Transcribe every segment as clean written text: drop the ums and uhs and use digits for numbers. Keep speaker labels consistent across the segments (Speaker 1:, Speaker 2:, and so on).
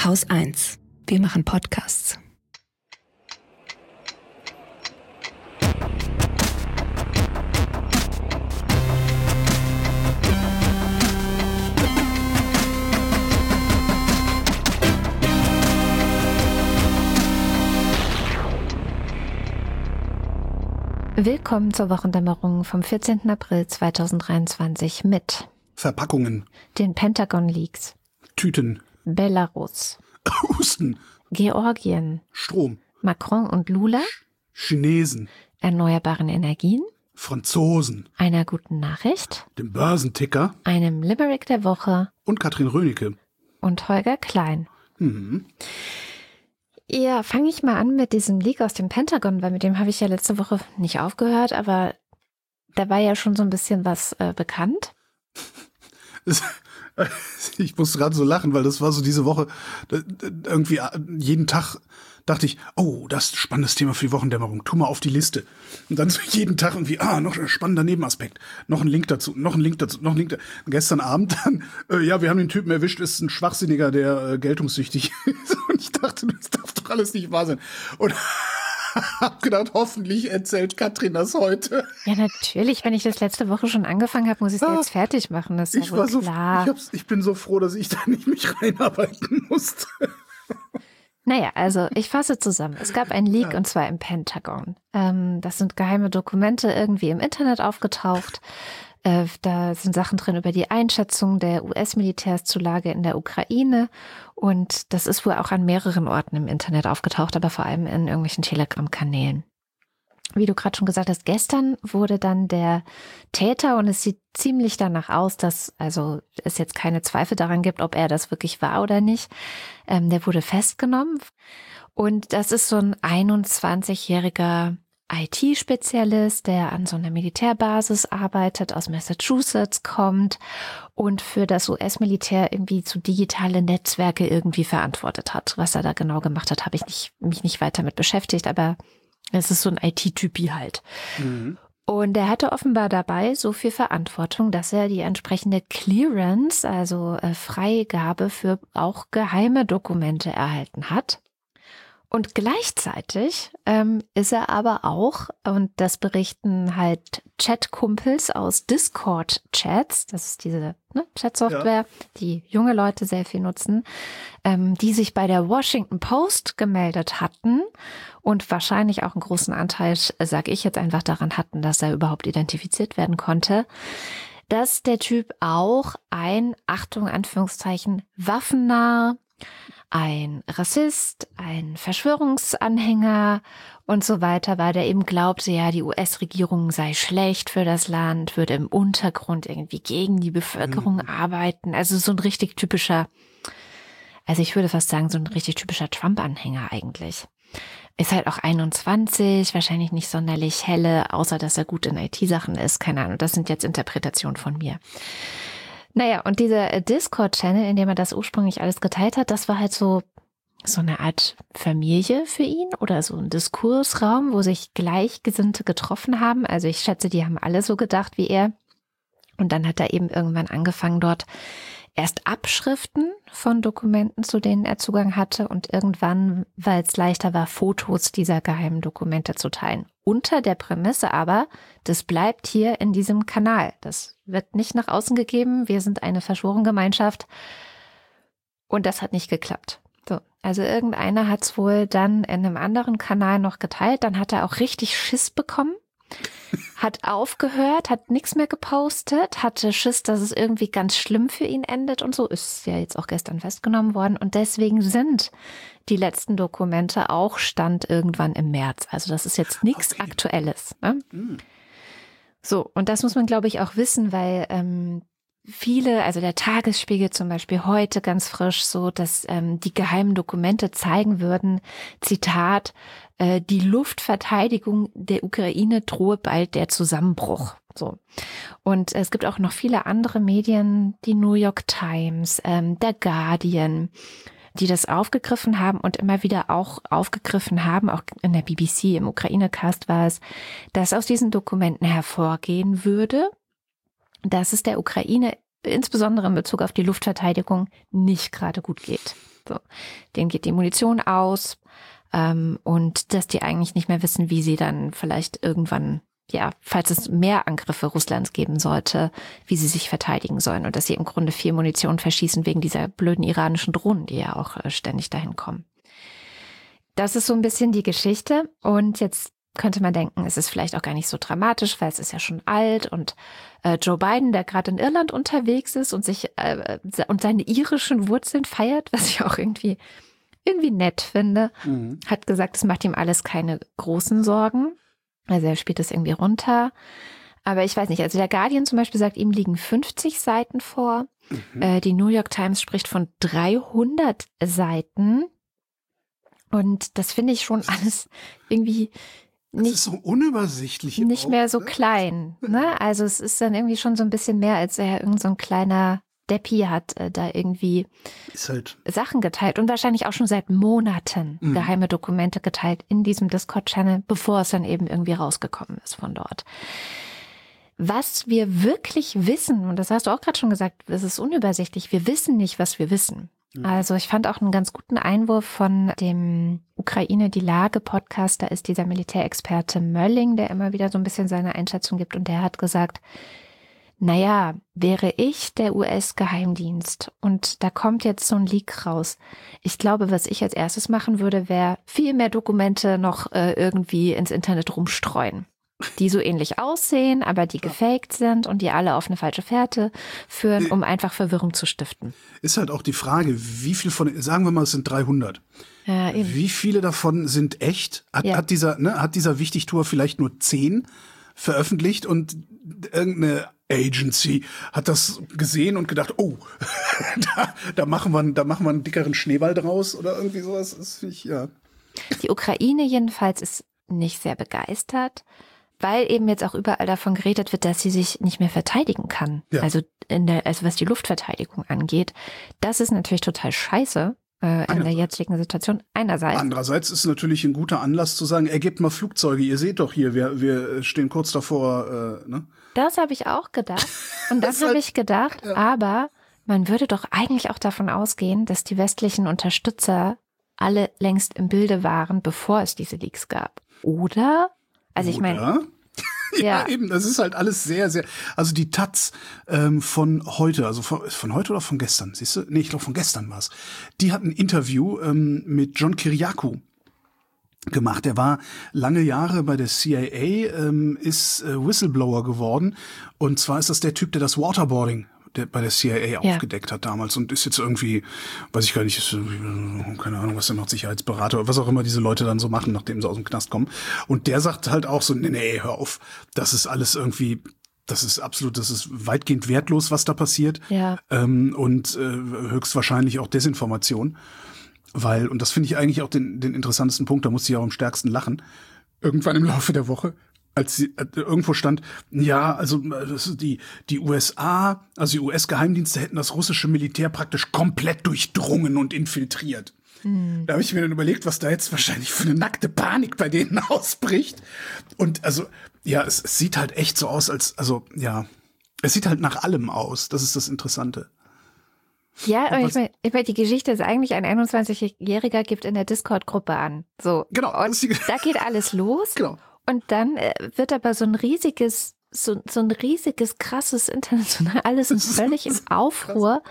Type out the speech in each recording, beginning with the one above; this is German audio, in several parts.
Speaker 1: Haus 1. Wir machen Podcasts.
Speaker 2: Willkommen zur Wochendämmerung vom 14. April 2023 mit
Speaker 3: Verpackungen,
Speaker 2: den Pentagon Leaks,
Speaker 3: Tüten,
Speaker 2: Belarus,
Speaker 3: Husten,
Speaker 2: Georgien,
Speaker 3: Strom,
Speaker 2: Macron und Lula,
Speaker 3: Chinesen,
Speaker 2: erneuerbaren Energien,
Speaker 3: Franzosen,
Speaker 2: einer guten Nachricht,
Speaker 3: dem Börsenticker
Speaker 2: einem Limerick der Woche
Speaker 3: und Katrin Rönecke.
Speaker 2: und Holger Klein.
Speaker 3: Mhm.
Speaker 2: Ja, fange ich mal an mit diesem Leak aus dem Pentagon, weil mit dem habe ich ja letzte Woche nicht aufgehört, aber da war ja schon so ein bisschen was bekannt.
Speaker 3: Ich musste gerade so lachen, weil das war so diese Woche, irgendwie jeden Tag dachte ich, oh, das ist ein spannendes Thema für die Wochendämmerung, tu mal auf die Liste. Und dann so jeden Tag irgendwie, noch ein spannender Nebenaspekt, noch ein Link dazu, noch ein Link dazu, noch ein Link dazu. Gestern Abend dann, wir haben den Typen erwischt, ist ein Schwachsinniger, der geltungssüchtig ist. Und ich dachte, das darf doch alles nicht wahr sein. Und hab gedacht, hoffentlich erzählt Katrin das heute.
Speaker 2: Ja, natürlich. Wenn ich das letzte Woche schon angefangen habe, muss ich es jetzt fertig machen. Das ist ja wohl klar.
Speaker 3: Ich bin so froh, dass ich da nicht mich reinarbeiten musste.
Speaker 2: Naja, also ich fasse zusammen. Es gab einen Leak und zwar im Pentagon. Das sind geheime Dokumente irgendwie im Internet aufgetaucht. Da sind Sachen drin über die Einschätzung der US-Militärs zur Lage in der Ukraine. Und das ist wohl auch an mehreren Orten im Internet aufgetaucht, aber vor allem in irgendwelchen Telegram-Kanälen. Wie du gerade schon gesagt hast, gestern wurde dann der Täter, und es sieht ziemlich danach aus, dass also es jetzt keine Zweifel daran gibt, ob er das wirklich war oder nicht, der wurde festgenommen. Und das ist so ein 21-jähriger IT-Spezialist, der an so einer Militärbasis arbeitet, aus Massachusetts kommt und für das US-Militär irgendwie zu digitale Netzwerke irgendwie verantwortet hat. Was er da genau gemacht hat, habe ich mich nicht weiter mit beschäftigt, aber es ist so ein IT-Typi halt. Mhm. Und er hatte offenbar dabei so viel Verantwortung, dass er die entsprechende Clearance, also Freigabe für auch geheime Dokumente erhalten hat. Und gleichzeitig ist er aber auch, und das berichten halt Chat-Kumpels aus Discord-Chats, das ist diese Chat-Software, die junge Leute sehr viel nutzen, die sich bei der Washington Post gemeldet hatten und wahrscheinlich auch einen großen Anteil, sage ich jetzt einfach, daran hatten, dass er überhaupt identifiziert werden konnte, dass der Typ auch ein, Achtung, Anführungszeichen, Waffennah, ein Rassist, ein Verschwörungsanhänger und so weiter war, der eben glaubte, ja, die US-Regierung sei schlecht für das Land, würde im Untergrund irgendwie gegen die Bevölkerung arbeiten. Also so ein richtig typischer, also ich würde fast sagen, so ein richtig typischer Trump-Anhänger eigentlich. Ist halt auch 21, wahrscheinlich nicht sonderlich helle, außer dass er gut in IT-Sachen ist. Keine Ahnung, das sind jetzt Interpretationen von mir. Naja, und dieser Discord-Channel, in dem er das ursprünglich alles geteilt hat, das war halt so eine Art Familie für ihn oder so ein Diskursraum, wo sich Gleichgesinnte getroffen haben. Also ich schätze, die haben alle so gedacht wie er. Und dann hat er eben irgendwann angefangen, dort erst Abschriften von Dokumenten, zu denen er Zugang hatte, und irgendwann, weil es leichter war, Fotos dieser geheimen Dokumente zu teilen. Unter der Prämisse aber, das bleibt hier in diesem Kanal. Das wird nicht nach außen gegeben. Wir sind eine Verschworengemeinschaft. Und das hat nicht geklappt. So, also irgendeiner hat es wohl dann in einem anderen Kanal noch geteilt. Dann hat er auch richtig Schiss bekommen. Hat aufgehört, hat nichts mehr gepostet, hatte Schiss, dass es irgendwie ganz schlimm für ihn endet und so. Ist ja jetzt auch gestern festgenommen worden. Und deswegen sind die letzten Dokumente auch Stand irgendwann im März. Also das ist jetzt nichts Aktuelles. Ne? Mhm. So, und das muss man, glaube ich, auch wissen, weil viele, also der Tagesspiegel zum Beispiel heute ganz frisch so, dass die geheimen Dokumente zeigen würden, Zitat, die Luftverteidigung der Ukraine drohe bald der Zusammenbruch. So. Und es gibt auch noch viele andere Medien, die New York Times, der Guardian, die das aufgegriffen haben und immer wieder auch aufgegriffen haben, auch in der BBC, im Ukraine-Cast war es, dass aus diesen Dokumenten hervorgehen würde, dass es der Ukraine insbesondere in Bezug auf die Luftverteidigung nicht gerade gut geht. So, denen geht die Munition aus und dass die eigentlich nicht mehr wissen, wie sie dann vielleicht irgendwann, ja, falls es mehr Angriffe Russlands geben sollte, wie sie sich verteidigen sollen und dass sie im Grunde viel Munition verschießen wegen dieser blöden iranischen Drohnen, die ja auch ständig dahin kommen. Das ist so ein bisschen die Geschichte und jetzt könnte man denken, es ist vielleicht auch gar nicht so dramatisch, weil es ist ja schon alt und Joe Biden, der gerade in Irland unterwegs ist und sich und seine irischen Wurzeln feiert, was ich auch irgendwie nett finde, hat gesagt, es macht ihm alles keine großen Sorgen. Also er spielt das irgendwie runter. Aber ich weiß nicht, also der Guardian zum Beispiel sagt, ihm liegen 50 Seiten vor. Die New York Times spricht von 300 Seiten. Und das finde ich schon alles irgendwie
Speaker 3: das ist so unübersichtlich.
Speaker 2: Nicht
Speaker 3: auch,
Speaker 2: mehr so
Speaker 3: ne?
Speaker 2: klein. Ne? Also es ist dann irgendwie schon so ein bisschen mehr, als er irgend so ein kleiner Deppi hat da irgendwie
Speaker 3: ist halt
Speaker 2: Sachen geteilt und wahrscheinlich auch schon seit Monaten geheime Dokumente geteilt in diesem Discord-Channel, bevor es dann eben irgendwie rausgekommen ist von dort. Was wir wirklich wissen, und das hast du auch gerade schon gesagt, es ist unübersichtlich, wir wissen nicht, was wir wissen. Also ich fand auch einen ganz guten Einwurf von dem Ukraine die Lage Podcast, da ist dieser Militärexperte Mölling, der immer wieder so ein bisschen seine Einschätzung gibt und der hat gesagt, naja, wäre ich der US-Geheimdienst und da kommt jetzt so ein Leak raus. Ich glaube, was ich als erstes machen würde, wäre viel mehr Dokumente noch irgendwie ins Internet rumstreuen, die so ähnlich aussehen, aber die gefaked sind und die alle auf eine falsche Fährte führen, um einfach Verwirrung zu stiften.
Speaker 3: Ist halt auch die Frage, wie viel von, sagen wir mal, es sind 300.
Speaker 2: Ja, eben.
Speaker 3: Wie viele davon sind echt? Hat dieser Wichtigtour vielleicht nur 10 veröffentlicht und irgendeine Agency hat das gesehen und gedacht, oh, da machen wir einen dickeren Schneeball draus oder irgendwie sowas. Das finde ich, ja.
Speaker 2: Die Ukraine jedenfalls ist nicht sehr begeistert, weil eben jetzt auch überall davon geredet wird, dass sie sich nicht mehr verteidigen kann. Ja. Also was die Luftverteidigung angeht. Das ist natürlich total scheiße in der jetzigen Situation. Einerseits.
Speaker 3: Andererseits ist es natürlich ein guter Anlass zu sagen, gebt mal Flugzeuge, ihr seht doch hier, wir stehen kurz davor. Ne?
Speaker 2: Das habe ich auch gedacht. Und das habe ich gedacht, ja. Aber man würde doch eigentlich auch davon ausgehen, dass die westlichen Unterstützer alle längst im Bilde waren, bevor es diese Leaks gab. Oder? Also ich meine,
Speaker 3: ja, eben, das ist halt alles sehr, sehr, also die Taz von heute, also von heute oder von gestern, siehst du? Nee, ich glaube von gestern war es. Die hat ein Interview mit John Kiriakou gemacht. Er war lange Jahre bei der CIA, ist Whistleblower geworden und zwar ist das der Typ, der das Waterboarding bei der CIA aufgedeckt hat damals und ist jetzt irgendwie, weiß ich gar nicht, ist keine Ahnung, was der macht, Sicherheitsberater oder was auch immer diese Leute dann so machen, nachdem sie aus dem Knast kommen. Und der sagt halt auch so, nee, hör auf, das ist alles irgendwie, das ist weitgehend wertlos, was da passiert.
Speaker 2: Ja.
Speaker 3: Und höchstwahrscheinlich auch Desinformation. Weil, und das finde ich eigentlich auch den interessantesten Punkt, da musste ich auch am stärksten lachen, irgendwann im Laufe der Woche, als irgendwo stand, ja, also die USA, also die US-Geheimdienste hätten das russische Militär praktisch komplett durchdrungen und infiltriert. Da habe ich mir dann überlegt, was da jetzt wahrscheinlich für eine nackte Panik bei denen ausbricht. Und also, ja, es sieht halt echt so aus, es sieht halt nach allem aus. Das ist das Interessante.
Speaker 2: Ja, aber ich meine, die Geschichte ist eigentlich, ein 21-Jähriger gibt in der Discord-Gruppe an. So.
Speaker 3: Genau.
Speaker 2: Und da geht alles los.
Speaker 3: Genau.
Speaker 2: Und dann wird aber so ein riesiges, krasses international, alles ist völlig im Aufruhr.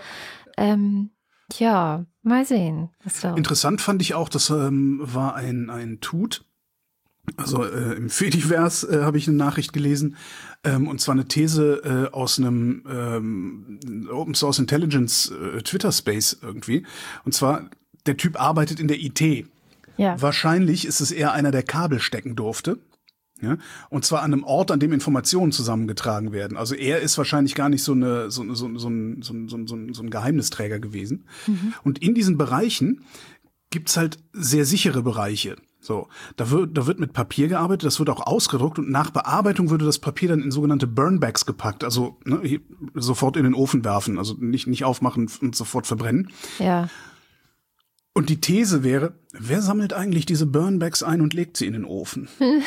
Speaker 2: Ja, mal sehen.
Speaker 3: Interessant fand ich auch, das war ein Tut. Also im Fediverse habe ich eine Nachricht gelesen, und zwar eine These aus einem Open Source Intelligence Twitter Space irgendwie. Und zwar, der Typ arbeitet in der IT.
Speaker 2: Ja.
Speaker 3: Wahrscheinlich ist es eher einer, der Kabel stecken durfte. Ja, und zwar an einem Ort, an dem Informationen zusammengetragen werden. Also er ist wahrscheinlich gar nicht so ein Geheimnisträger gewesen. Mhm. Und in diesen Bereichen gibt's halt sehr sichere Bereiche. So, da wird mit Papier gearbeitet, das wird auch ausgedruckt und nach Bearbeitung würde das Papier dann in sogenannte Burnbags gepackt, also sofort in den Ofen werfen, also nicht aufmachen und sofort verbrennen.
Speaker 2: Ja.
Speaker 3: Und die These wäre, wer sammelt eigentlich diese Burnbags ein und legt sie in den Ofen?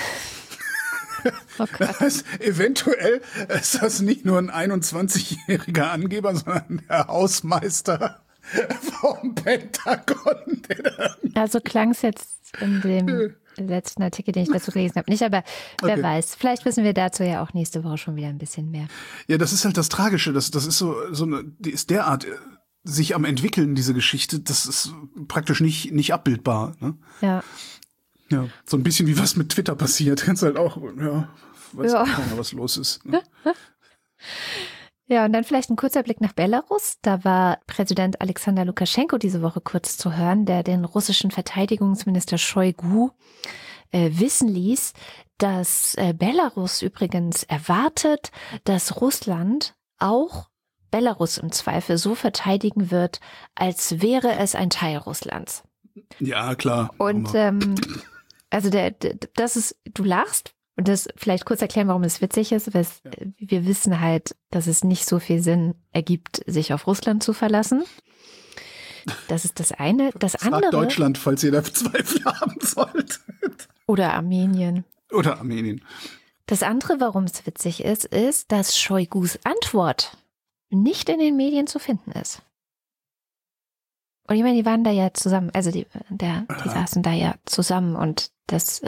Speaker 3: Okay. Das heißt, eventuell ist das nicht nur ein 21-jähriger Angeber, sondern der Hausmeister vom Pentagon.
Speaker 2: Also klang es jetzt in dem letzten Artikel, den ich dazu gelesen habe, nicht, aber wer weiß, vielleicht wissen wir dazu ja auch nächste Woche schon wieder ein bisschen mehr.
Speaker 3: Ja, das ist halt das Tragische, das ist so eine, die ist derart sich am entwickeln, diese Geschichte, das ist praktisch nicht abbildbar. Ne?
Speaker 2: Ja.
Speaker 3: Ja, so ein bisschen wie was mit Twitter passiert, kannst halt auch, weiß auch keiner, was los ist. Ne?
Speaker 2: Ja, und dann vielleicht ein kurzer Blick nach Belarus. Da war Präsident Alexander Lukaschenko diese Woche kurz zu hören, der den russischen Verteidigungsminister Shoigu wissen ließ, dass Belarus übrigens erwartet, dass Russland auch Belarus im Zweifel so verteidigen wird, als wäre es ein Teil Russlands.
Speaker 3: Ja, klar.
Speaker 2: Und also das ist, du lachst. Und das vielleicht kurz erklären, warum es witzig ist, weil wir wissen halt, dass es nicht so viel Sinn ergibt, sich auf Russland zu verlassen. Das ist das eine. Das andere.
Speaker 3: Sagt Deutschland, falls ihr da Zweifel haben solltet.
Speaker 2: Oder Armenien.
Speaker 3: Oder Armenien.
Speaker 2: Das andere, warum es witzig ist, dass Shoigus Antwort nicht in den Medien zu finden ist. Und ich meine, die waren da ja zusammen, also die saßen da ja zusammen und das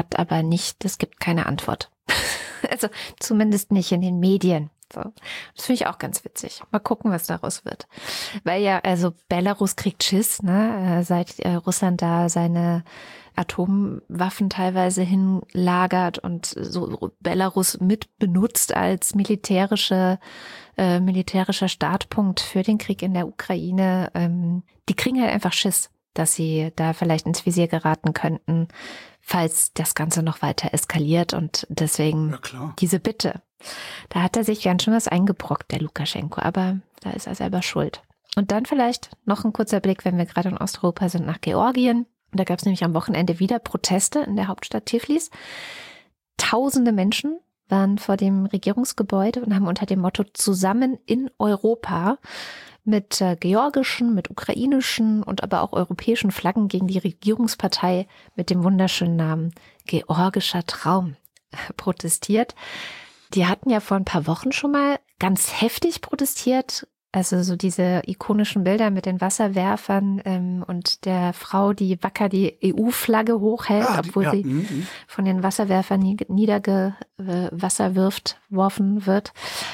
Speaker 2: gibt keine Antwort. Also zumindest nicht in den Medien. So. Das finde ich auch ganz witzig. Mal gucken, was daraus wird. Weil ja, also Belarus kriegt Schiss, ne, seit Russland da seine Atomwaffen teilweise hinlagert und so Belarus mit benutzt als militärischer Startpunkt für den Krieg in der Ukraine. Die kriegen halt einfach Schiss, dass sie da vielleicht ins Visier geraten könnten, falls das Ganze noch weiter eskaliert. Und deswegen diese Bitte. Da hat er sich ganz schön was eingebrockt, der Lukaschenko, aber da ist er selber schuld. Und dann vielleicht noch ein kurzer Blick, wenn wir gerade in Osteuropa sind, nach Georgien. Da gab es nämlich am Wochenende wieder Proteste in der Hauptstadt Tiflis. Tausende Menschen waren vor dem Regierungsgebäude und haben unter dem Motto Zusammen in Europa mit georgischen, mit ukrainischen und aber auch europäischen Flaggen gegen die Regierungspartei mit dem wunderschönen Namen Georgischer Traum protestiert. Die hatten ja vor ein paar Wochen schon mal ganz heftig protestiert. Also so diese ikonischen Bilder mit den Wasserwerfern und der Frau, die wacker die EU-Flagge hochhält, obwohl sie von den Wasserwerfern wasserworfen wird.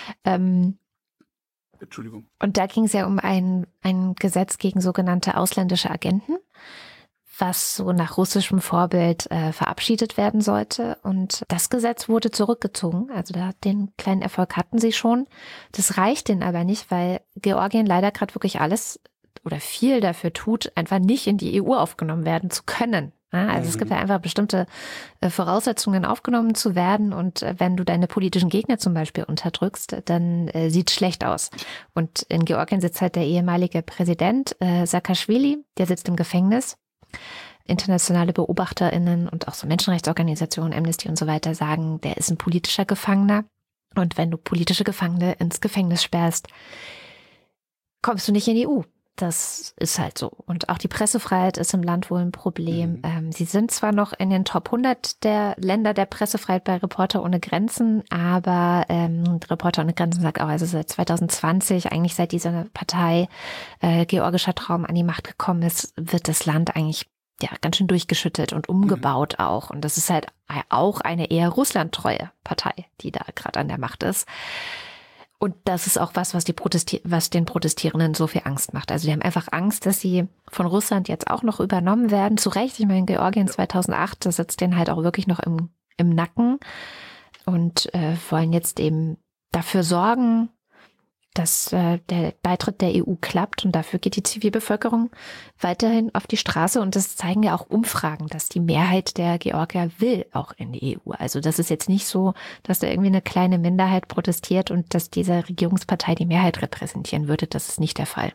Speaker 3: Entschuldigung.
Speaker 2: Und da ging es ja um ein Gesetz gegen sogenannte ausländische Agenten, was so nach russischem Vorbild verabschiedet werden sollte. Und das Gesetz wurde zurückgezogen. Also den kleinen Erfolg hatten sie schon. Das reicht denen aber nicht, weil Georgien leider gerade wirklich alles oder viel dafür tut, einfach nicht in die EU aufgenommen werden zu können. Ja, also es gibt ja einfach bestimmte Voraussetzungen, aufgenommen zu werden. Und wenn du deine politischen Gegner zum Beispiel unterdrückst, dann sieht es schlecht aus. Und in Georgien sitzt halt der ehemalige Präsident Saakaschwili, der sitzt im Gefängnis. Internationale BeobachterInnen und auch so Menschenrechtsorganisationen, Amnesty und so weiter sagen, der ist ein politischer Gefangener. Und wenn du politische Gefangene ins Gefängnis sperrst, kommst du nicht in die EU. Das ist halt so. Und auch die Pressefreiheit ist im Land wohl ein Problem. Sie sind zwar noch in den Top 100 der Länder der Pressefreiheit bei Reporter ohne Grenzen, aber Reporter ohne Grenzen sagt auch, also seit 2020, eigentlich seit dieser Partei Georgischer Traum an die Macht gekommen ist, wird das Land eigentlich ganz schön durchgeschüttelt und umgebaut auch. Und das ist halt auch eine eher russlandtreue Partei, die da gerade an der Macht ist. Und das ist auch was den Protestierenden so viel Angst macht. Also die haben einfach Angst, dass sie von Russland jetzt auch noch übernommen werden. Zu Recht, ich meine, Georgien 2008, das sitzt denen halt auch wirklich noch im Nacken und wollen jetzt eben dafür sorgen, dass der Beitritt der EU klappt. Und dafür geht die Zivilbevölkerung weiterhin auf die Straße. Und das zeigen ja auch Umfragen, dass die Mehrheit der Georgier will auch in die EU. Also das ist jetzt nicht so, dass da irgendwie eine kleine Minderheit protestiert und dass diese Regierungspartei die Mehrheit repräsentieren würde. Das ist nicht der Fall.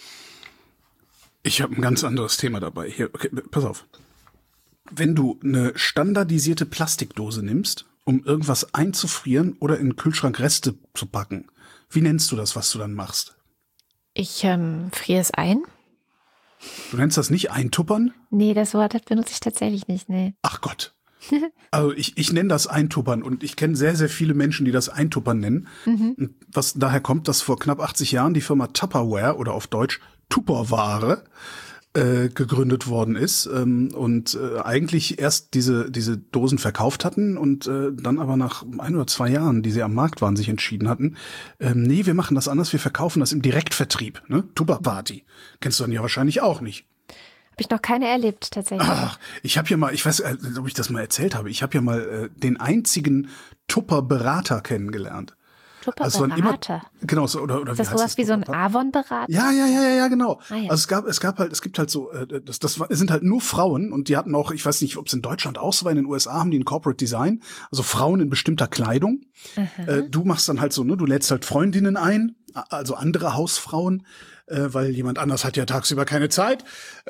Speaker 3: Ich habe ein ganz anderes Thema dabei. Hier, okay, pass auf. Wenn du eine standardisierte Plastikdose nimmst, um irgendwas einzufrieren oder in den Kühlschrank Reste zu packen, wie nennst du das, was du dann machst?
Speaker 2: Ich friere es ein.
Speaker 3: Du nennst das nicht eintuppern?
Speaker 2: Nee, das Wort benutze ich tatsächlich nicht, nee.
Speaker 3: Ach Gott. Also ich nenne das Eintuppern und ich kenne sehr, sehr viele Menschen, die das Eintuppern nennen. Und was daher kommt, dass vor knapp 80 Jahren die Firma Tupperware oder auf Deutsch Tupperware gegründet worden ist und eigentlich erst diese Dosen verkauft hatten und dann aber nach 1 oder 2 Jahren, die sie am Markt waren, sich entschieden hatten, nee, wir machen das anders, wir verkaufen das im Direktvertrieb, ne? Tupperparty. Kennst du dann ja wahrscheinlich auch nicht.
Speaker 2: Habe ich noch keine erlebt, tatsächlich.
Speaker 3: Ach, ich habe ja mal, ich weiß, ob ich das mal erzählt habe, ich habe ja mal den einzigen Tupper-Berater kennengelernt.
Speaker 2: Tupper-Berater?
Speaker 3: Genau, so, oder
Speaker 2: ist das sowas wie so ein Avon-Berater?
Speaker 3: Ja, genau.
Speaker 2: Ah, ja.
Speaker 3: Also es gibt halt so, es sind halt nur Frauen und die hatten auch, ich weiß nicht, ob es in Deutschland auch so war, in den USA haben die ein Corporate Design, also Frauen in bestimmter Kleidung. Du machst dann halt so, ne, du lädst halt Freundinnen ein, also andere Hausfrauen, weil jemand anders hat ja tagsüber keine Zeit.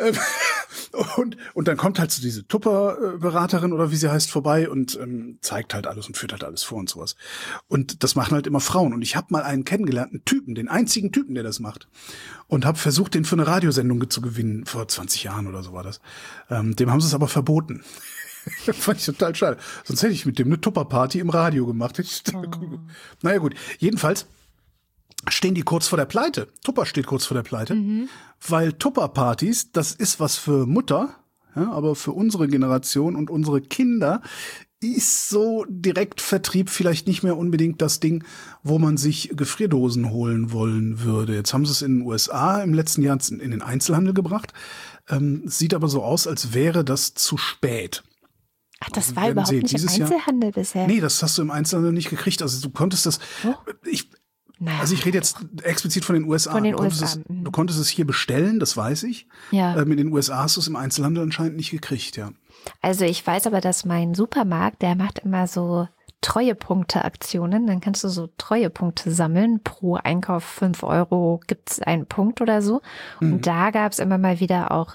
Speaker 3: Und dann kommt halt so diese Tupper-Beraterin oder wie sie heißt vorbei und zeigt halt alles und führt halt alles vor und sowas. Und das machen halt immer Frauen. Und ich habe mal einen kennengelernten Typen, den einzigen Typen, der das macht. Und habe versucht, den für eine Radiosendung zu gewinnen. Vor 20 Jahren oder so war das. Dem haben sie es aber verboten. Fand ich total schade. Sonst hätte ich mit dem eine Tupper-Party im Radio gemacht. Naja gut, jedenfalls stehen die kurz vor der Pleite. Tupper steht kurz vor der Pleite, weil Tupper-Partys, das ist was für Mutter, ja, aber für unsere Generation und unsere Kinder ist so Direktvertrieb vielleicht nicht mehr unbedingt das Ding, wo man sich Gefrierdosen holen wollen würde. Jetzt haben sie es in den USA im letzten Jahr in den Einzelhandel gebracht. Sieht aber so aus, als wäre das zu spät.
Speaker 2: Ach, das war überhaupt nicht im Einzelhandel bisher?
Speaker 3: Nee, das hast du im Einzelhandel nicht gekriegt. Also du konntest das... Also ich rede jetzt explizit von den USA. Du konntest es hier bestellen, das weiß ich.
Speaker 2: Ja.
Speaker 3: In den USA hast du es im Einzelhandel anscheinend nicht gekriegt, ja.
Speaker 2: Also ich weiß aber, dass mein Supermarkt, der macht immer so Treuepunkte-Aktionen. Dann kannst du so Treuepunkte sammeln. Pro Einkauf 5 € gibt es einen Punkt oder so. Und da gab es immer mal wieder auch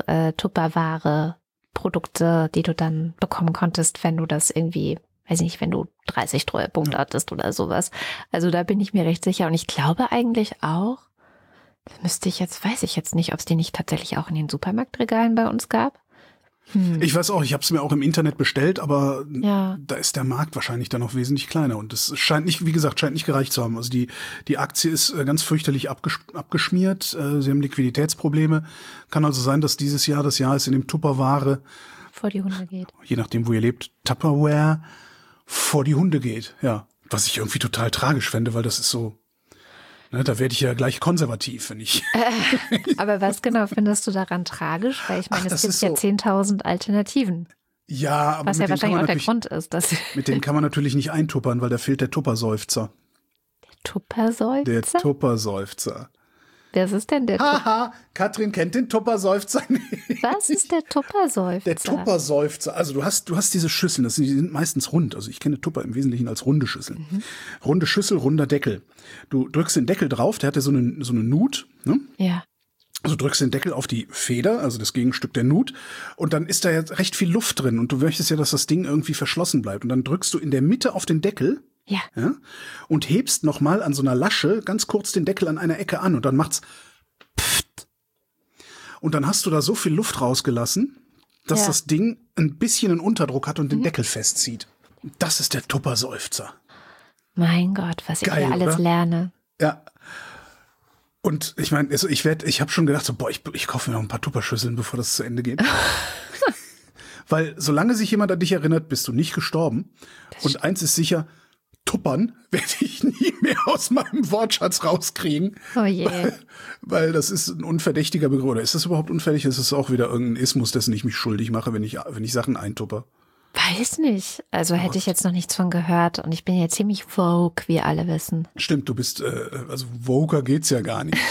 Speaker 2: Tupperware-Produkte, die du dann bekommen konntest, wenn du das irgendwie... weiß nicht, wenn du 30 Treuepunkte hattest oder sowas. Also da bin ich mir recht sicher. Und ich glaube eigentlich auch, weiß ich jetzt nicht, ob es die nicht tatsächlich auch in den Supermarktregalen bei uns gab.
Speaker 3: Ich weiß auch, ich habe es mir auch im Internet bestellt, aber da ist der Markt wahrscheinlich dann noch wesentlich kleiner. Und es scheint nicht, wie gesagt, nicht gereicht zu haben. Also die Aktie ist ganz fürchterlich abgeschmiert. Sie haben Liquiditätsprobleme. Kann also sein, dass dieses Jahr das Jahr ist, in dem Tupperware
Speaker 2: vor die Hunde geht.
Speaker 3: Je nachdem, wo ihr lebt, Tupperware vor die Hunde geht, ja. Was ich irgendwie total tragisch fände, weil das ist so, ne, da werde ich ja gleich konservativ, wenn ich...
Speaker 2: Aber was genau findest du daran tragisch? Weil ich meine, es gibt ja 10.000 Alternativen.
Speaker 3: Ja, aber
Speaker 2: was ja wahrscheinlich auch der Grund ist. Dass
Speaker 3: mit denen kann man natürlich nicht eintuppern, weil da fehlt der Tupperseufzer.
Speaker 2: Der Tupperseufzer?
Speaker 3: Der Tupperseufzer.
Speaker 2: Was ist denn der
Speaker 3: Haha, Katrin kennt den Tupperseufzer nicht.
Speaker 2: Was ist der Tupperseufzer?
Speaker 3: Der Tupperseufzer, also du hast diese Schüsseln, die sind meistens rund. Also ich kenne Tupper im Wesentlichen als runde Schüsseln. Runde Schüssel, runder Deckel. Du drückst den Deckel drauf, der hat ja so eine Nut, ne?
Speaker 2: Ja.
Speaker 3: Also drückst den Deckel auf die Feder, also das Gegenstück der Nut, und dann ist da ja recht viel Luft drin und du möchtest ja, dass das Ding irgendwie verschlossen bleibt. Und dann drückst du in der Mitte auf den Deckel.
Speaker 2: Ja.
Speaker 3: Und hebst nochmal an so einer Lasche ganz kurz den Deckel an einer Ecke an und dann macht's pfft. Und dann hast du da so viel Luft rausgelassen, dass das Ding ein bisschen einen Unterdruck hat und den Deckel festzieht. Das ist der Tupperseufzer.
Speaker 2: Mein Gott, was ich hier alles lerne.
Speaker 3: Ja. Und ich meine, also ich habe schon gedacht, so, ich kaufe mir noch ein paar Tupperschüsseln, bevor das zu Ende geht. Weil solange sich jemand an dich erinnert, bist du nicht gestorben. Und eins ist sicher, Tuppern werde ich nie mehr aus meinem Wortschatz rauskriegen.
Speaker 2: Oh je.
Speaker 3: Weil das ist ein unverdächtiger Begriff. Oder ist das überhaupt unverdächtig? Ist es auch wieder irgendein Ismus, dessen ich mich schuldig mache, wenn ich Sachen eintupper?
Speaker 2: Weiß nicht. Also hätte ich jetzt noch nichts von gehört. Und ich bin ja ziemlich vogue, wie alle wissen.
Speaker 3: Stimmt, du bist, also voguer geht's ja gar nicht.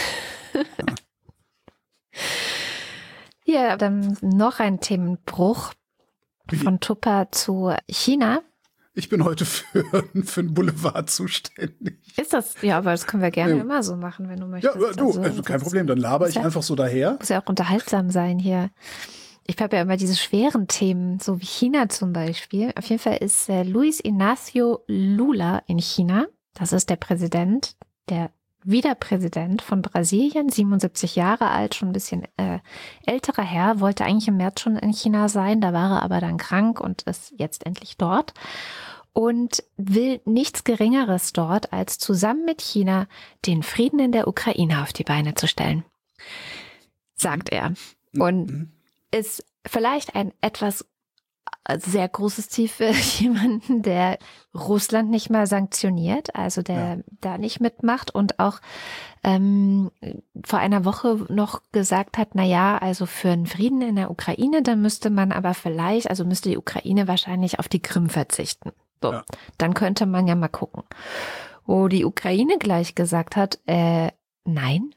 Speaker 2: Ja, dann noch ein Themenbruch von Tupper zu China.
Speaker 3: Ich bin heute für einen Boulevard zuständig.
Speaker 2: Ist das? Ja, aber das können wir gerne immer so machen, wenn du möchtest.
Speaker 3: Ja, also kein Problem, dann laber ich einfach so daher.
Speaker 2: Muss ja auch unterhaltsam sein hier. Ich habe ja immer diese schweren Themen, so wie China zum Beispiel. Auf jeden Fall ist Luis Inácio Lula in China. Das ist der Präsident, der Wiederpräsident von Brasilien, 77 Jahre alt, schon ein bisschen älterer Herr, wollte eigentlich im März schon in China sein, da war er aber dann krank und ist jetzt endlich dort und will nichts Geringeres dort, als zusammen mit China den Frieden in der Ukraine auf die Beine zu stellen. sagt er. Und ist vielleicht ein etwas sehr großes Ziel für jemanden, der Russland nicht mal sanktioniert, also der da nicht mitmacht und auch vor einer Woche noch gesagt hat, also für einen Frieden in der Ukraine, dann müsste man aber vielleicht, also müsste die Ukraine wahrscheinlich auf die Krim verzichten. So, dann könnte man ja mal gucken. Wo die Ukraine gleich gesagt hat, nein.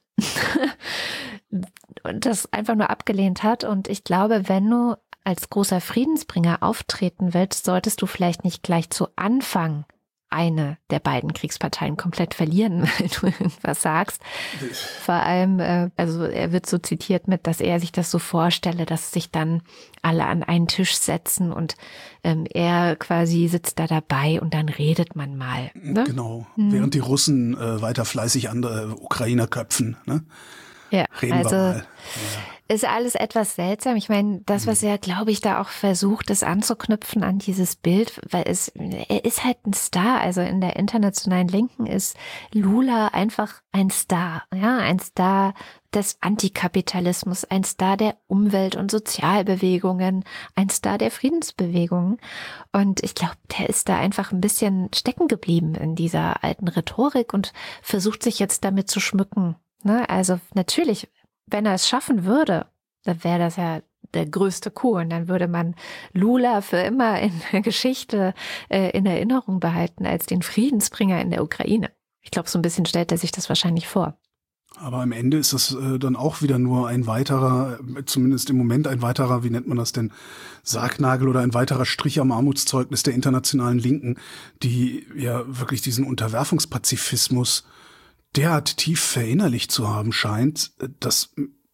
Speaker 2: Und das einfach nur abgelehnt hat. Und ich glaube, wenn du als großer Friedensbringer auftreten willst, solltest du vielleicht nicht gleich zu Anfang eine der beiden Kriegsparteien komplett verlieren, wenn du irgendwas sagst. Vor allem, also er wird so zitiert mit, dass er sich das so vorstelle, dass sich dann alle an einen Tisch setzen und er quasi sitzt da dabei und dann redet man mal. Ne?
Speaker 3: Genau, während die Russen weiter fleißig andere Ukrainer köpfen. Ne?
Speaker 2: Ja,
Speaker 3: Reden wir mal.
Speaker 2: Ist alles etwas seltsam. Ich meine, das, was er, glaube ich, da auch versucht, ist anzuknüpfen an dieses Bild, weil er ist halt ein Star. Also in der internationalen Linken ist Lula einfach ein Star. Ja, ein Star des Antikapitalismus, ein Star der Umwelt- und Sozialbewegungen, ein Star der Friedensbewegungen. Und ich glaube, der ist da einfach ein bisschen stecken geblieben in dieser alten Rhetorik und versucht sich jetzt damit zu schmücken. Ne? Also natürlich, wenn er es schaffen würde, dann wäre das ja der größte Coup und dann würde man Lula für immer in der Geschichte in Erinnerung behalten als den Friedensbringer in der Ukraine. Ich glaube, so ein bisschen stellt er sich das wahrscheinlich vor.
Speaker 3: Aber am Ende ist das dann auch wieder nur ein weiterer, zumindest im Moment ein weiterer, wie nennt man das denn, Sargnagel oder ein weiterer Strich am Armutszeugnis der internationalen Linken, die ja wirklich diesen Unterwerfungspazifismus derart tief verinnerlicht zu haben scheint, dass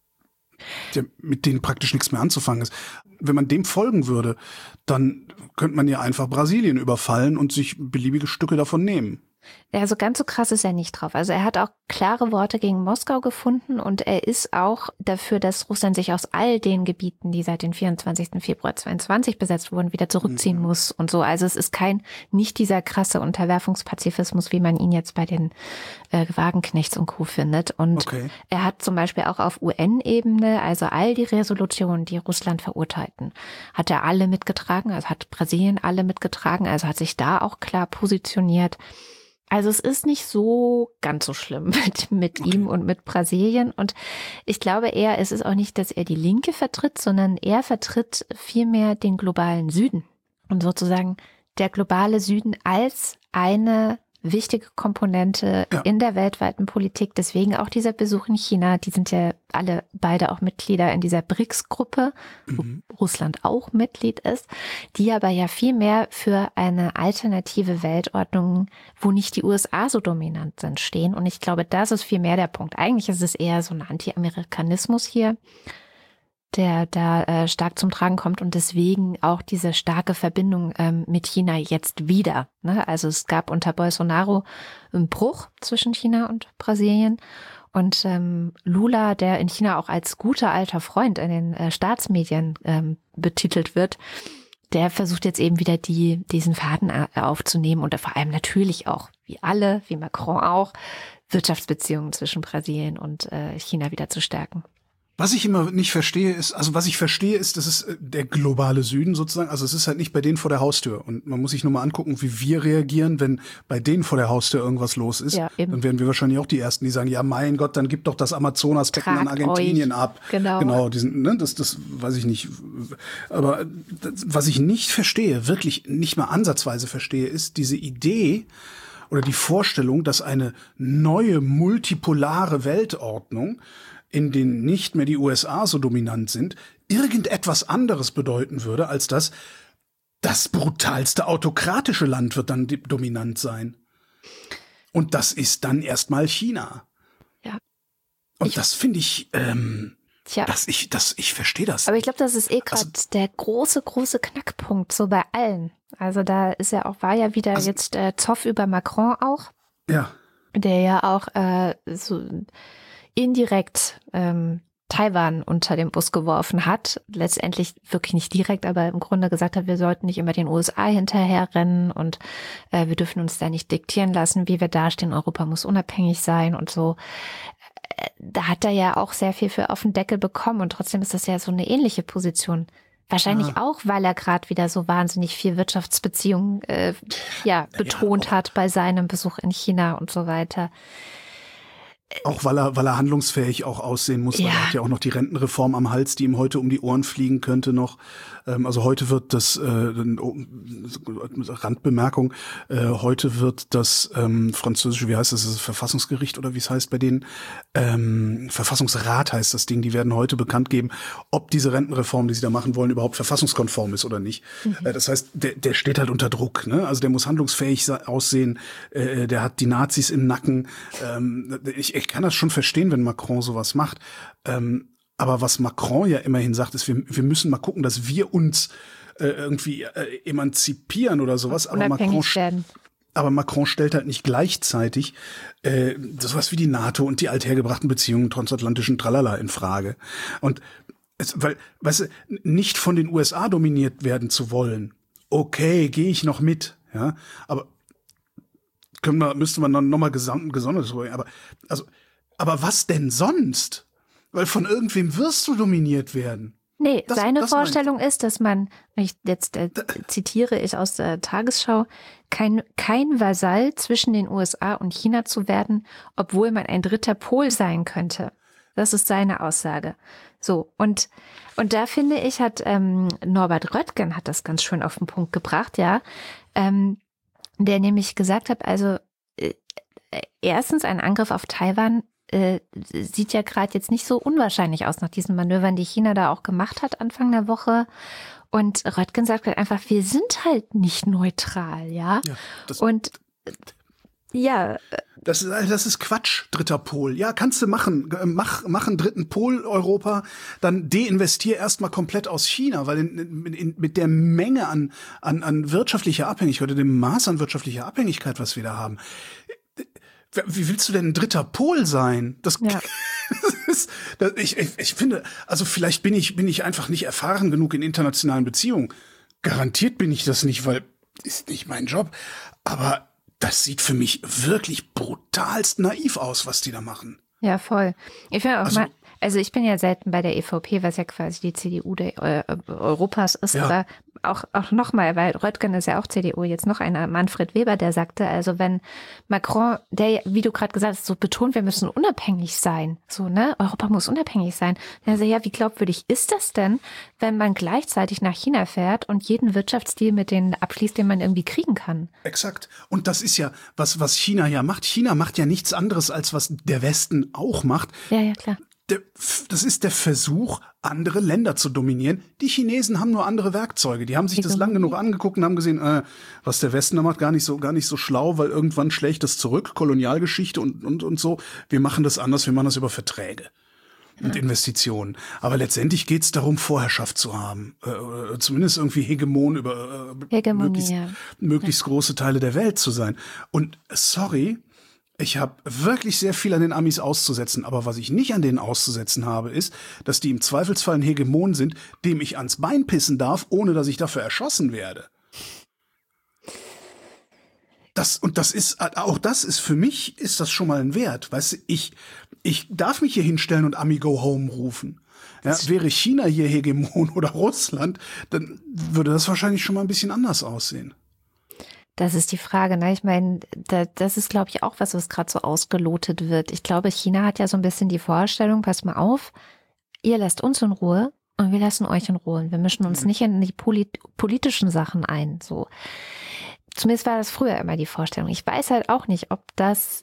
Speaker 3: mit denen praktisch nichts mehr anzufangen ist. Wenn man dem folgen würde, dann könnte man ja einfach Brasilien überfallen und sich beliebige Stücke davon nehmen.
Speaker 2: Ja, so ganz so krass ist er nicht drauf. Also er hat auch klare Worte gegen Moskau gefunden und er ist auch dafür, dass Russland sich aus all den Gebieten, die seit dem 24. Februar 22 besetzt wurden, wieder zurückziehen muss und so. Also es ist nicht dieser krasse Unterwerfungspazifismus, wie man ihn jetzt bei den Wagenknechts und Co. findet. Und er hat zum Beispiel auch auf UN-Ebene, also all die Resolutionen, die Russland verurteilten, hat er alle mitgetragen, also hat Brasilien alle mitgetragen, also hat sich da auch klar positioniert. Also es ist nicht so ganz so schlimm mit ihm und mit Brasilien. Und ich glaube eher, es ist auch nicht, dass er die Linke vertritt, sondern er vertritt vielmehr den globalen Süden. Und sozusagen der globale Süden als eine wichtige Komponente in der weltweiten Politik. Deswegen auch dieser Besuch in China. Die sind ja beide auch Mitglieder in dieser BRICS-Gruppe, wo Russland auch Mitglied ist, die aber ja viel mehr für eine alternative Weltordnung, wo nicht die USA so dominant sind, stehen. Und ich glaube, das ist viel mehr der Punkt. Eigentlich ist es eher so ein Anti-Amerikanismus hier, der da stark zum Tragen kommt und deswegen auch diese starke Verbindung mit China jetzt wieder. Ne? Also es gab unter Bolsonaro einen Bruch zwischen China und Brasilien und Lula, der in China auch als guter alter Freund in den Staatsmedien betitelt wird, der versucht jetzt eben wieder diesen Faden aufzunehmen und vor allem natürlich auch, wie Macron auch, Wirtschaftsbeziehungen zwischen Brasilien und China wieder zu stärken.
Speaker 3: Was ich immer nicht verstehe, ist, das ist der globale Süden sozusagen. Also es ist halt nicht bei denen vor der Haustür. Und man muss sich nur mal angucken, wie wir reagieren, wenn bei denen vor der Haustür irgendwas los ist. Ja, eben. Dann werden wir wahrscheinlich auch die Ersten, die sagen, ja mein Gott, dann gib doch das Amazonasbecken an Argentinien ab. Genau, das weiß ich nicht. Aber was ich nicht verstehe, wirklich nicht mal ansatzweise verstehe, ist diese Idee oder die Vorstellung, dass eine neue multipolare Weltordnung, in denen nicht mehr die USA so dominant sind, irgendetwas anderes bedeuten würde, als dass das brutalste autokratische Land wird dann dominant sein. Und das ist dann erstmal China. Ja. Und das finde ich, ich verstehe das.
Speaker 2: Aber ich glaube, das ist gerade der große Knackpunkt, so bei allen. Also da ist war ja wieder jetzt Zoff über Macron auch.
Speaker 3: Ja.
Speaker 2: Der ja auch so indirekt Taiwan unter den Bus geworfen hat. Letztendlich wirklich nicht direkt, aber im Grunde gesagt hat, wir sollten nicht immer den USA hinterherrennen und wir dürfen uns da nicht diktieren lassen, wie wir dastehen. Europa muss unabhängig sein und so. da hat er ja auch sehr viel für auf den Deckel bekommen und trotzdem ist das ja so eine ähnliche Position. Wahrscheinlich auch, weil er gerade wieder so wahnsinnig viel Wirtschaftsbeziehungen betont hat bei seinem Besuch in China und so weiter.
Speaker 3: Auch weil er handlungsfähig auch aussehen muss, weil er hat ja auch noch die Rentenreform am Hals, die ihm heute um die Ohren fliegen könnte noch. Also heute wird das, Randbemerkung, heute wird das französische, wie heißt das Verfassungsgericht oder wie es heißt bei denen, Verfassungsrat heißt das Ding, die werden heute bekannt geben, ob diese Rentenreform, die sie da machen wollen, überhaupt verfassungskonform ist oder nicht. Das heißt, der steht halt unter Druck, ne? Also der muss handlungsfähig aussehen, der hat die Nazis im Nacken. Ich kann das schon verstehen, wenn Macron sowas macht. Aber was Macron ja immerhin sagt, ist, wir müssen mal gucken, dass wir uns irgendwie emanzipieren oder sowas. Aber Macron stellt halt nicht gleichzeitig sowas wie die NATO und die althergebrachten Beziehungen transatlantischen Tralala in Frage. Und weil, weißt du, nicht von den USA dominiert werden zu wollen, okay, gehe ich noch mit, ja, aber müsste man dann nochmal gesondert drüber reden. Aber was denn sonst? Weil von irgendwem wirst du dominiert werden.
Speaker 2: Nee, seine Vorstellung ist, dass man, jetzt zitiere ich aus der Tagesschau, kein Vasall zwischen den USA und China zu werden, obwohl man ein dritter Pol sein könnte. Das ist seine Aussage. So, und da finde ich, hat Norbert Röttgen hat das ganz schön auf den Punkt gebracht, ja, der nämlich gesagt hat, also erstens ein Angriff auf Taiwan sieht ja gerade jetzt nicht so unwahrscheinlich aus nach diesen Manövern, die China da auch gemacht hat Anfang der Woche. Und Röttgen sagt halt einfach, wir sind halt nicht neutral, ja.
Speaker 3: Das ist Quatsch, dritter Pol. Ja, kannst du machen. Mach einen dritten Pol Europa, dann deinvestier erstmal komplett aus China, weil mit der Menge an wirtschaftlicher Abhängigkeit oder dem Maß an wirtschaftlicher Abhängigkeit, was wir da haben, wie willst du denn ein dritter Pol sein? Ich finde, also vielleicht bin ich einfach nicht erfahren genug in internationalen Beziehungen. Garantiert bin ich das nicht, weil ist nicht mein Job. Aber das sieht für mich wirklich brutalst naiv aus, was die da machen.
Speaker 2: Ja, voll. Ich finde auch also ich bin ja selten bei der EVP, was ja quasi die CDU Europas ist, ja. Aber auch nochmal, weil Röttgen ist ja auch CDU, jetzt noch einer, Manfred Weber, der sagte, also wenn Macron, der, wie du gerade gesagt hast, so betont, wir müssen unabhängig sein, so, ne, Europa muss unabhängig sein, dann sagt ja, wie glaubwürdig ist das denn, wenn man gleichzeitig nach China fährt und jeden Wirtschaftsdeal mit denen abschließt, den man irgendwie kriegen kann?
Speaker 3: Exakt. Und das ist ja, was China ja macht. China macht ja nichts anderes, als was der Westen auch macht.
Speaker 2: Ja, klar.
Speaker 3: Das ist der Versuch, andere Länder zu dominieren. Die Chinesen haben nur andere Werkzeuge. Die haben sich das lang genug angeguckt und haben gesehen, was der Westen da macht, gar nicht so schlau, weil irgendwann schlägt das zurück, Kolonialgeschichte und so. Wir machen das anders, wir machen das über Verträge und Investitionen. Aber letztendlich geht es darum, Vorherrschaft zu haben. Zumindest irgendwie Hegemon über möglichst große Teile der Welt zu sein. Und sorry, ich habe wirklich sehr viel an den Amis auszusetzen, aber was ich nicht an denen auszusetzen habe, ist, dass die im Zweifelsfall ein Hegemon sind, dem ich ans Bein pissen darf, ohne dass ich dafür erschossen werde. Das ist für mich, ist das schon mal ein Wert. Weißt du, ich darf mich hier hinstellen und Ami go home rufen. Ja, wäre China hier Hegemon oder Russland, dann würde das wahrscheinlich schon mal ein bisschen anders aussehen.
Speaker 2: Das ist die Frage, ne? Ich meine, das ist, glaube ich, auch was gerade so ausgelotet wird. Ich glaube, China hat ja so ein bisschen die Vorstellung, passt mal auf, ihr lasst uns in Ruhe und wir lassen euch in Ruhe. Wir mischen uns nicht in die politischen Sachen ein. So. Zumindest war das früher immer die Vorstellung. Ich weiß halt auch nicht, ob das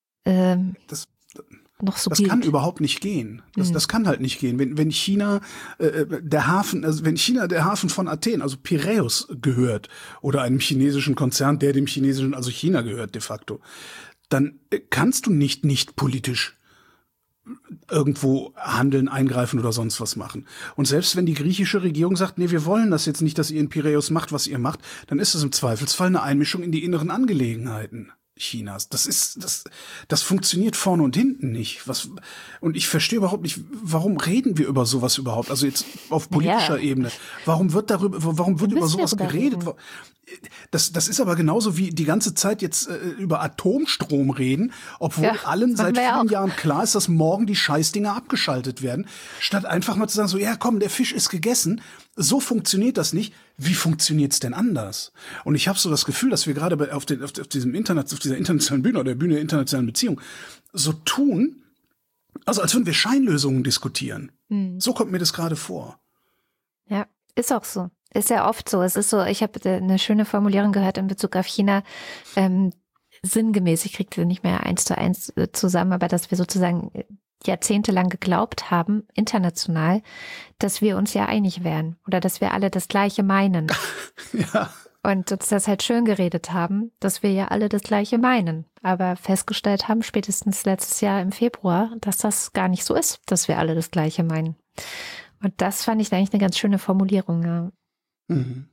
Speaker 2: noch so gilt.
Speaker 3: Das kann überhaupt nicht gehen. Das kann halt nicht gehen. Wenn China der Hafen von Athen, also Piräus, gehört oder einem chinesischen Konzern, der dem chinesischen, also China gehört de facto, dann kannst du nicht politisch irgendwo handeln, eingreifen oder sonst was machen. Und selbst wenn die griechische Regierung sagt, nee, wir wollen das jetzt nicht, dass ihr in Piräus macht, was ihr macht, dann ist es im Zweifelsfall eine Einmischung in die inneren Angelegenheiten Chinas. Das funktioniert vorne und hinten nicht. Und ich verstehe überhaupt nicht, warum reden wir über sowas überhaupt? Also jetzt auf politischer Ebene. Warum wird über sowas geredet? das ist aber genauso wie die ganze Zeit jetzt über Atomstrom reden, obwohl allen seit vielen Jahren klar ist, dass morgen die Scheißdinger abgeschaltet werden, statt einfach mal zu sagen, so, ja komm, der Fisch ist gegessen. So funktioniert das nicht. Wie funktioniert's denn anders? Und ich habe so das Gefühl, dass wir gerade auf dieser internationalen Bühne oder der Bühne der internationalen Beziehung so tun, also als würden wir Scheinlösungen diskutieren. So kommt mir das gerade vor.
Speaker 2: Ja, ist auch so. Ist ja oft so. Es ist so, ich habe eine schöne Formulierung gehört in Bezug auf China, sinngemäß, ich kriege sie nicht mehr 1:1 zusammen, aber dass wir sozusagen jahrzehntelang geglaubt haben, international, dass wir uns ja einig wären oder dass wir alle das Gleiche meinen.
Speaker 3: Ja.
Speaker 2: Und uns das halt schön geredet haben, dass wir ja alle das Gleiche meinen. Aber festgestellt haben, spätestens letztes Jahr im Februar, dass das gar nicht so ist, dass wir alle das Gleiche meinen. Und das fand ich eigentlich eine ganz schöne Formulierung. Ja.
Speaker 3: Mhm.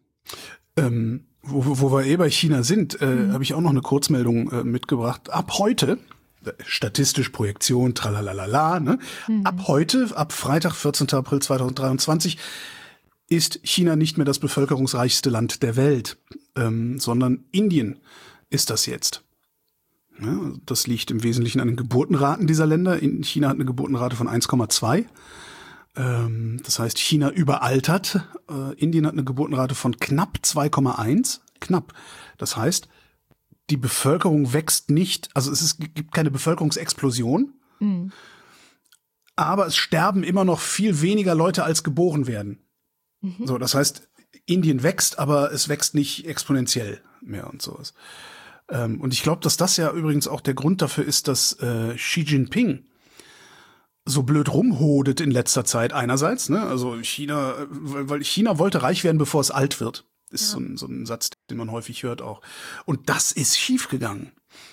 Speaker 3: Wo wir bei China sind, habe ich auch noch eine Kurzmeldung mitgebracht. Ab heute, statistisch Projektion, tralalala, ne? Ab heute, ab Freitag, 14. April 2023, ist China nicht mehr das bevölkerungsreichste Land der Welt, sondern Indien ist das jetzt. Ja, das liegt im Wesentlichen an den Geburtenraten dieser Länder. China hat eine Geburtenrate von 1,2. Das heißt, China überaltert. Indien hat eine Geburtenrate von knapp 2,1. Knapp. Das heißt, die Bevölkerung wächst nicht, also gibt keine Bevölkerungsexplosion, aber es sterben immer noch viel weniger Leute, als geboren werden. So, das heißt, Indien wächst, aber es wächst nicht exponentiell mehr und sowas. Und ich glaube, dass das ja übrigens auch der Grund dafür ist, dass Xi Jinping so blöd rumhodet in letzter Zeit einerseits, ne? Also weil China wollte reich werden, bevor es alt wird. Ist so ein Satz, den man häufig hört auch. Und das ist schiefgegangen.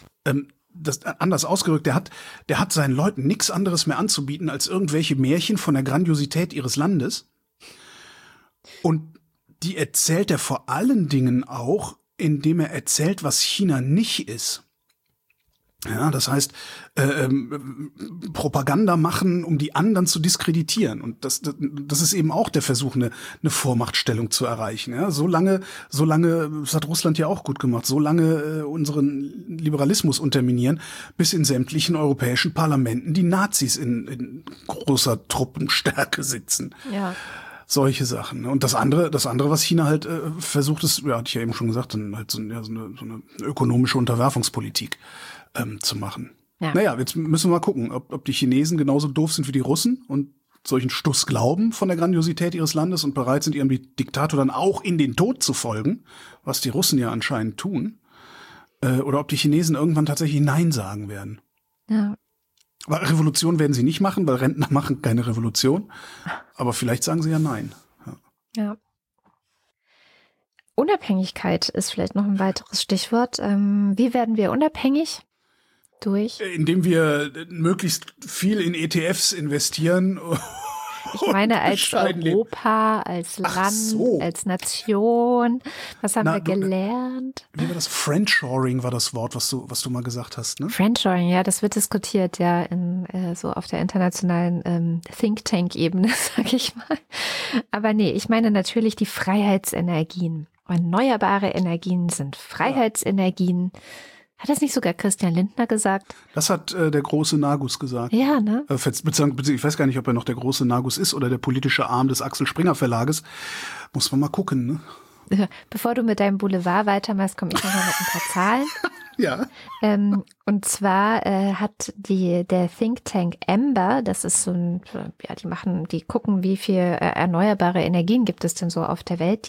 Speaker 3: Anders ausgedrückt, der hat seinen Leuten nichts anderes mehr anzubieten als irgendwelche Märchen von der Grandiosität ihres Landes. Und die erzählt er vor allen Dingen auch, indem er erzählt, was China nicht ist. Ja, das heißt, Propaganda machen, um die anderen zu diskreditieren. Und das ist eben auch der Versuch, eine Vormachtstellung zu erreichen. Ja, so lange, das hat Russland ja auch gut gemacht, so lange unseren Liberalismus unterminieren, bis in sämtlichen europäischen Parlamenten die Nazis in großer Truppenstärke sitzen.
Speaker 2: Ja.
Speaker 3: Solche Sachen. Und das andere, was China halt versucht, ist, ja, hatte ich ja eben schon gesagt, dann halt so eine ökonomische Unterwerfungspolitik zu machen. Ja. Naja, jetzt müssen wir mal gucken, ob die Chinesen genauso doof sind wie die Russen und solchen Stuss glauben von der Grandiosität ihres Landes und bereit sind, ihrem Diktator dann auch in den Tod zu folgen, was die Russen ja anscheinend tun, oder ob die Chinesen irgendwann tatsächlich Nein sagen werden.
Speaker 2: Ja.
Speaker 3: Aber Revolution werden sie nicht machen, weil Rentner machen keine Revolution. Aber vielleicht sagen sie ja Nein.
Speaker 2: Ja. Unabhängigkeit ist vielleicht noch ein weiteres Stichwort. Wie werden wir unabhängig? Durch?
Speaker 3: Indem wir möglichst viel in ETFs investieren.
Speaker 2: Ich meine als Europa, als Land, als Nation. Was haben wir gelernt?
Speaker 3: Wie war das? Friendshoring war das Wort, was du mal gesagt hast, ne?
Speaker 2: Friendshoring, ja, das wird diskutiert, ja, so auf der internationalen Think Tank-Ebene, sag ich mal. Aber nee, ich meine natürlich die Freiheitsenergien. Erneuerbare Energien sind Freiheitsenergien. Hat das nicht sogar Christian Lindner gesagt?
Speaker 3: Das hat der große Nagus gesagt.
Speaker 2: Ja, ne?
Speaker 3: Ich weiß gar nicht, ob er noch der große Nagus ist oder der politische Arm des Axel Springer Verlages. Muss man mal gucken, ne?
Speaker 2: Bevor du mit deinem Boulevard weitermachst, komme ich noch mal mit ein paar Zahlen.
Speaker 3: Ja.
Speaker 2: Und zwar hat der Think Tank Ember, das ist so ein, ja, die gucken, wie viel erneuerbare Energien gibt es denn so auf der Welt.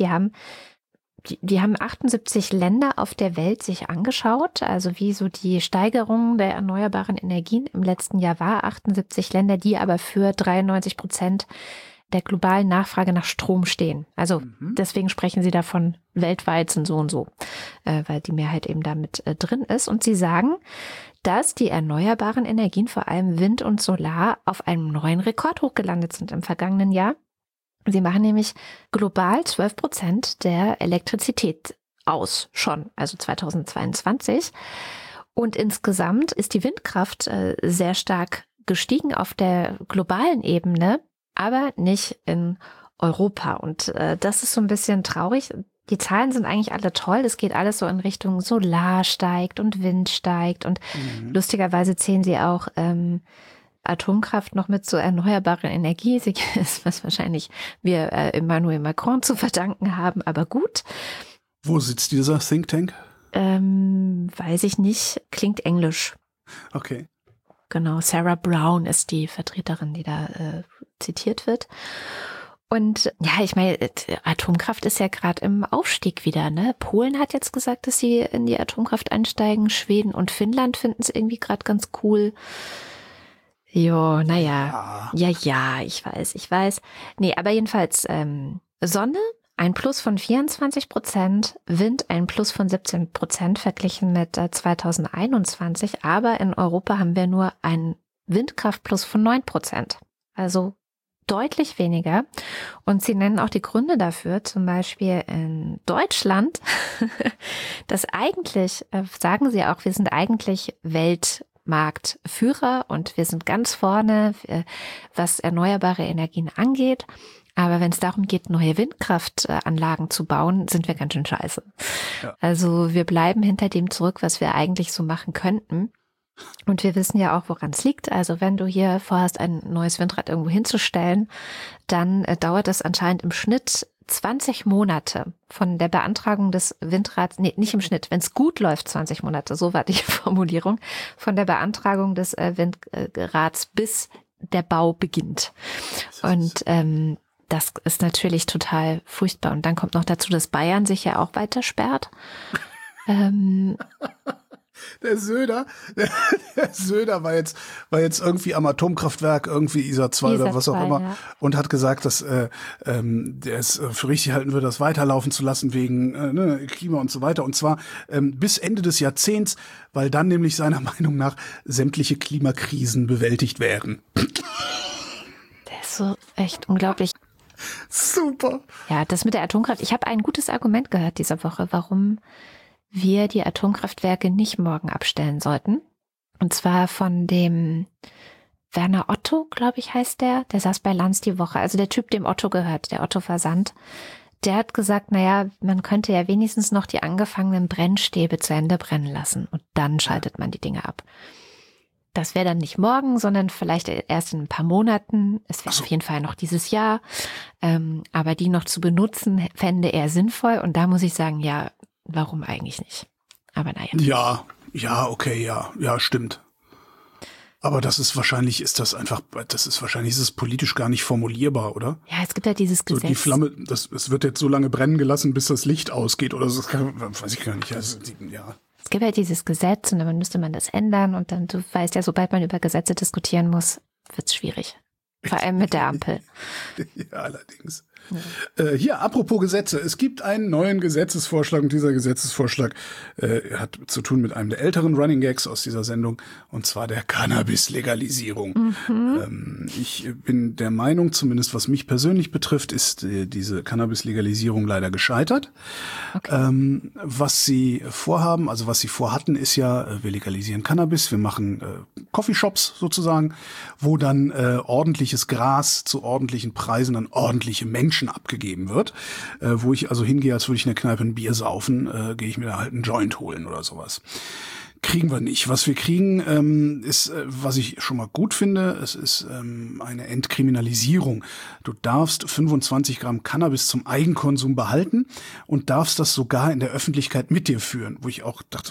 Speaker 2: Die haben 78 Länder auf der Welt sich angeschaut, also wie so die Steigerung der erneuerbaren Energien im letzten Jahr war. 78 Länder, die aber für 93% der globalen Nachfrage nach Strom stehen. Also deswegen sprechen sie davon, weltweit sind so und so, weil die Mehrheit eben damit drin ist. Und sie sagen, dass die erneuerbaren Energien, vor allem Wind und Solar, auf einem neuen Rekordhoch gelandet sind im vergangenen Jahr. Sie machen nämlich global 12% der Elektrizität aus, schon, also 2022. Und insgesamt ist die Windkraft sehr stark gestiegen auf der globalen Ebene, aber nicht in Europa. Und das ist so ein bisschen traurig. Die Zahlen sind eigentlich alle toll. Es geht alles so in Richtung Solar steigt und Wind steigt. Und lustigerweise zählen sie auch Atomkraft noch mit zur erneuerbaren Energie. Was wahrscheinlich wir Emmanuel Macron zu verdanken haben, aber gut.
Speaker 3: Wo sitzt dieser Think Tank?
Speaker 2: Weiß ich nicht. Klingt englisch.
Speaker 3: Okay.
Speaker 2: Genau, Sarah Brown ist die Vertreterin, die da zitiert wird. Und ja, ich meine, Atomkraft ist ja gerade im Aufstieg wieder, ne? Polen hat jetzt gesagt, dass sie in die Atomkraft einsteigen. Schweden und Finnland finden es irgendwie gerade ganz cool. Jo, naja. Ja, ich weiß. Nee, aber jedenfalls Sonne, ein Plus von 24%, Wind ein Plus von 17% verglichen mit 2021. Aber in Europa haben wir nur ein Windkraftplus von 9%. Also deutlich weniger. Und sie nennen auch die Gründe dafür, zum Beispiel in Deutschland, dass eigentlich, sagen sie auch, wir sind eigentlich Weltmarktführer und wir sind ganz vorne, was erneuerbare Energien angeht. Aber wenn es darum geht, neue Windkraftanlagen zu bauen, sind wir ganz schön scheiße. Ja. Also wir bleiben hinter dem zurück, was wir eigentlich so machen könnten. Und wir wissen ja auch, woran es liegt. Also wenn du hier vorhast, ein neues Windrad irgendwo hinzustellen, dann dauert das anscheinend im Schnitt 20 Monate von der Beantragung des Windrads, nee, nicht im Schnitt, wenn es gut läuft, 20 Monate, so war die Formulierung, von der Beantragung des Windrads bis der Bau beginnt. Und das ist natürlich total furchtbar. Und dann kommt noch dazu, dass Bayern sich ja auch weiter sperrt.
Speaker 3: Der Söder war jetzt irgendwie am Atomkraftwerk, irgendwie Isar 2 oder was auch immer, ja. Und hat gesagt, dass der es für richtig halten würde, das weiterlaufen zu lassen wegen Klima und so weiter. Und zwar bis Ende des Jahrzehnts, weil dann nämlich seiner Meinung nach sämtliche Klimakrisen bewältigt wären.
Speaker 2: Der ist so echt unglaublich.
Speaker 3: Super.
Speaker 2: Ja, das mit der Atomkraft. Ich habe ein gutes Argument gehört diese Woche, warum wir die Atomkraftwerke nicht morgen abstellen sollten. Und zwar von dem Werner Otto, glaube ich, heißt der. Der saß bei Lanz die Woche. Also der Typ, dem Otto gehört, der Otto Versand. Der hat gesagt, naja, man könnte ja wenigstens noch die angefangenen Brennstäbe zu Ende brennen lassen. Und dann schaltet man die Dinge ab. Das wäre dann nicht morgen, sondern vielleicht erst in ein paar Monaten. Es wäre auf jeden Fall noch dieses Jahr. Aber die noch zu benutzen, fände er sinnvoll. Und da muss ich sagen, ja, warum eigentlich nicht? Aber naja. Ja, okay, ja, stimmt. Aber ist es politisch gar nicht formulierbar, oder? Ja, es gibt ja dieses Gesetz.
Speaker 3: So die Flamme, es wird jetzt so lange brennen gelassen, bis das Licht ausgeht oder so. Weiß ich gar nicht. Also, ja.
Speaker 2: Es gibt ja dieses Gesetz und dann müsste man das ändern und dann, du weißt ja, sobald man über Gesetze diskutieren muss, wird's schwierig. Vor allem mit der Ampel.
Speaker 3: Ja, allerdings. Ja. Hier, apropos Gesetze. Es gibt einen neuen Gesetzesvorschlag und dieser Gesetzesvorschlag hat zu tun mit einem der älteren Running Gags aus dieser Sendung und zwar der Cannabis-Legalisierung. Ich bin der Meinung, zumindest was mich persönlich betrifft, ist diese Cannabis-Legalisierung leider gescheitert. Okay. Was sie vorhaben, also was sie vorhatten, ist ja, wir legalisieren Cannabis, wir machen Coffeeshops sozusagen, wo dann ordentliches Gras zu ordentlichen Preisen an ordentliche Menschen abgegeben wird, wo ich also hingehe, als würde ich in der Kneipe ein Bier saufen, gehe ich mir da halt einen Joint holen oder sowas. Kriegen wir nicht. Was wir kriegen, ist, was ich schon mal gut finde, es ist eine Entkriminalisierung. Du darfst 25 Gramm Cannabis zum Eigenkonsum behalten und darfst das sogar in der Öffentlichkeit mit dir führen, wo ich auch dachte,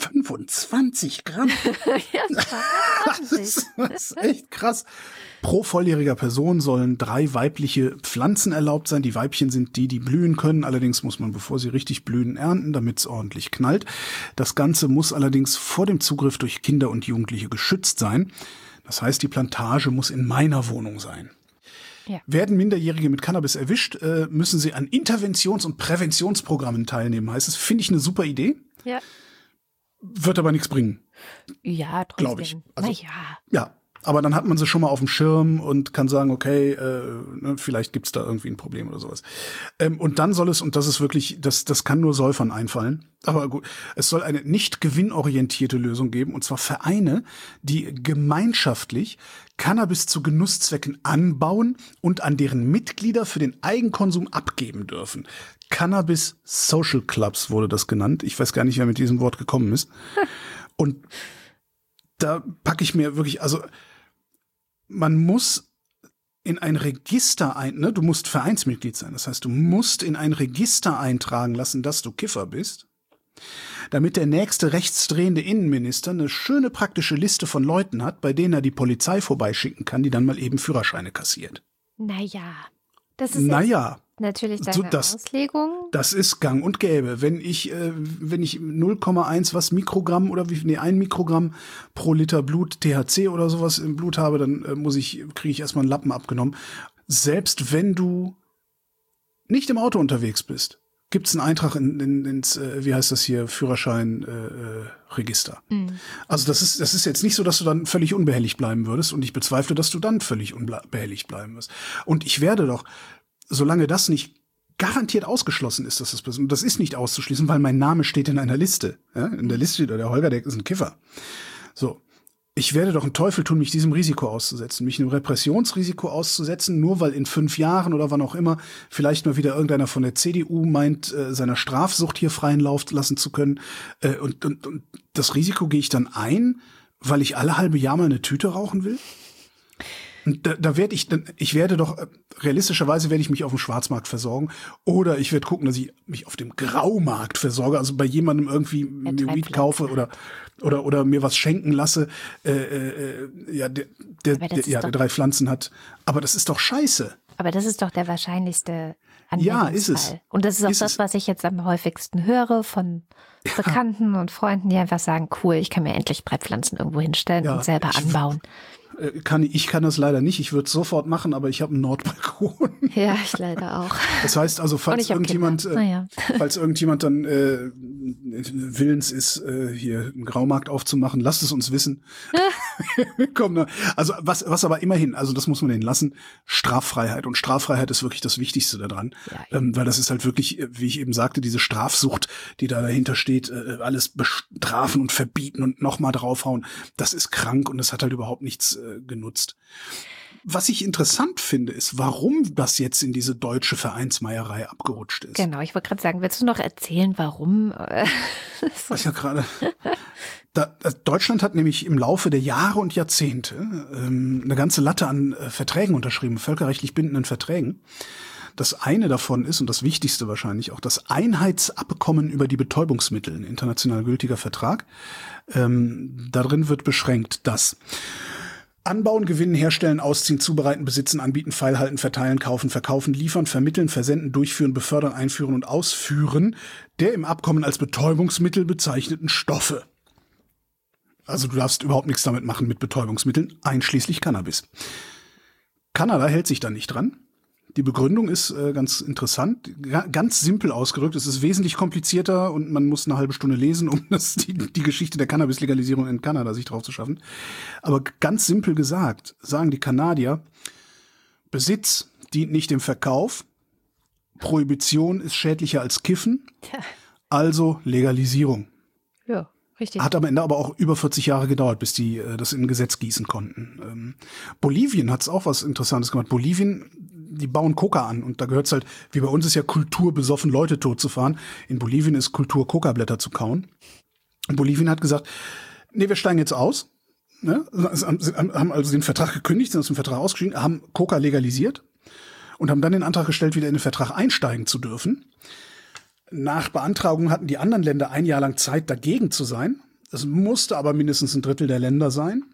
Speaker 3: 25 Gramm?
Speaker 2: Ja,
Speaker 3: das ist echt krass. Pro volljähriger Person sollen 3 weibliche Pflanzen erlaubt sein. Die Weibchen sind die blühen können. Allerdings muss man, bevor sie richtig blühen, ernten, damit es ordentlich knallt. Das Ganze muss allerdings vor dem Zugriff durch Kinder und Jugendliche geschützt sein. Das heißt, die Plantage muss in meiner Wohnung sein. Ja. Werden Minderjährige mit Cannabis erwischt, müssen sie an Interventions- und Präventionsprogrammen teilnehmen, heißt es. Finde ich eine super Idee. Ja. Wird aber nichts bringen.
Speaker 2: Ja, trotzdem.
Speaker 3: Glaube ich. Also,
Speaker 2: naja.
Speaker 3: Ja. Aber dann hat man sie schon mal auf dem Schirm und kann sagen, okay, vielleicht gibt's da irgendwie ein Problem oder sowas. Und dann soll es, und das ist wirklich, das kann nur Säufern einfallen, aber gut, es soll eine nicht gewinnorientierte Lösung geben, und zwar Vereine, die gemeinschaftlich Cannabis zu Genusszwecken anbauen und an deren Mitglieder für den Eigenkonsum abgeben dürfen. Cannabis Social Clubs wurde das genannt. Ich weiß gar nicht, wer mit diesem Wort gekommen ist. Und da packe ich mir wirklich, also man muss in ein Register du musst Vereinsmitglied sein. Das heißt, du musst in ein Register eintragen lassen, dass du Kiffer bist, damit der nächste rechtsdrehende Innenminister eine schöne praktische Liste von Leuten hat, bei denen er die Polizei vorbeischicken kann, die dann mal eben Führerscheine kassiert.
Speaker 2: Naja, das ist natürlich deine Auslegung.
Speaker 3: Das ist gang und gäbe. Wenn ich 0,1 Mikrogramm oder 1 Mikrogramm pro Liter Blut THC oder sowas im Blut habe, dann kriege ich erstmal einen Lappen abgenommen. Selbst wenn du nicht im Auto unterwegs bist, gibt es einen Eintrag ins wie heißt das hier, Führerscheinregister. Also das ist jetzt nicht so, dass du dann völlig unbehelligt bleiben würdest, und ich bezweifle, dass du dann völlig unbehelligt bleiben wirst. Und ich werde doch, solange das nicht garantiert ausgeschlossen ist, dass das passiert, und das ist nicht auszuschließen, weil mein Name steht in einer Liste. Ja? In der Liste steht, der Holger, der ist ein Kiffer. So. Ich werde doch einen Teufel tun, mich diesem Risiko auszusetzen, mich einem Repressionsrisiko auszusetzen, nur weil in 5 Jahren oder wann auch immer vielleicht mal wieder irgendeiner von der CDU meint, seiner Strafsucht hier freien Lauf lassen zu können. Und das Risiko gehe ich dann ein, weil ich alle halbe Jahr mal eine Tüte rauchen will? Und realistischerweise werde ich mich auf dem Schwarzmarkt versorgen, oder ich werde gucken, dass ich mich auf dem Graumarkt versorge, also bei jemandem irgendwie mir Weed kaufe oder mir was schenken lasse, der 3 Pflanzen hat. Aber das ist doch scheiße.
Speaker 2: Aber das ist doch der wahrscheinlichste Anwendungsfall.
Speaker 3: Ja, ist es.
Speaker 2: Und das ist auch das, was ich jetzt am häufigsten höre von Bekannten und Freunden, die einfach sagen, cool, ich kann mir endlich 3 Pflanzen irgendwo hinstellen und selber anbauen.
Speaker 3: Ich kann das leider nicht. Ich würde es sofort machen, aber ich habe einen Nordbalkon.
Speaker 2: Ja, ich leider auch.
Speaker 3: Das heißt also, falls irgendjemand dann willens ist, hier einen Graumarkt aufzumachen, lasst es uns wissen. Komm, also was aber immerhin, also das muss man denen lassen, Straffreiheit. Und Straffreiheit ist wirklich das Wichtigste daran. Ja, weil das ist halt wirklich, wie ich eben sagte, diese Strafsucht, die da dahinter steht, alles bestrafen und verbieten und nochmal draufhauen. Das ist krank und das hat halt überhaupt nichts genutzt. Was ich interessant finde, ist, warum das jetzt in diese deutsche Vereinsmeierei abgerutscht ist.
Speaker 2: Genau, ich wollte gerade sagen, willst du noch erzählen, warum?
Speaker 3: Ja, gerade. Deutschland hat nämlich im Laufe der Jahre und Jahrzehnte eine ganze Latte an Verträgen unterschrieben, völkerrechtlich bindenden Verträgen. Das eine davon ist, und das Wichtigste wahrscheinlich auch, das Einheitsabkommen über die Betäubungsmittel, ein international gültiger Vertrag. Darin wird beschränkt, dass Anbauen, Gewinnen, Herstellen, Ausziehen, Zubereiten, Besitzen, Anbieten, Feilhalten, Verteilen, Kaufen, Verkaufen, Liefern, Vermitteln, Versenden, Durchführen, Befördern, Einführen und Ausführen der im Abkommen als Betäubungsmittel bezeichneten Stoffe. Also du darfst überhaupt nichts damit machen mit Betäubungsmitteln, einschließlich Cannabis. Kanada hält sich da nicht dran. Die Begründung ist ganz interessant, ganz simpel ausgedrückt. Es ist wesentlich komplizierter und man muss eine halbe Stunde lesen, um die Geschichte der Cannabis-Legalisierung in Kanada sich drauf zu schaffen. Aber ganz simpel gesagt, sagen die Kanadier, Besitz dient nicht dem Verkauf, Prohibition ist schädlicher als Kiffen, also Legalisierung.
Speaker 2: Ja, richtig.
Speaker 3: Hat am Ende aber auch über 40 Jahre gedauert, bis die das in ein Gesetz gießen konnten. Bolivien hat es auch was Interessantes gemacht. Bolivien, die bauen Coca an und da gehört's halt, wie bei uns ist ja Kultur, besoffen Leute totzufahren. In Bolivien ist Kultur, Coca-Blätter zu kauen. Und Bolivien hat gesagt, nee, wir steigen jetzt aus. Ne? Haben also den Vertrag gekündigt, sind aus dem Vertrag ausgestiegen, haben Coca legalisiert und haben dann den Antrag gestellt, wieder in den Vertrag einsteigen zu dürfen. Nach Beantragung hatten die anderen Länder 1 Jahr lang Zeit, dagegen zu sein. Es musste aber mindestens 1/3 der Länder sein.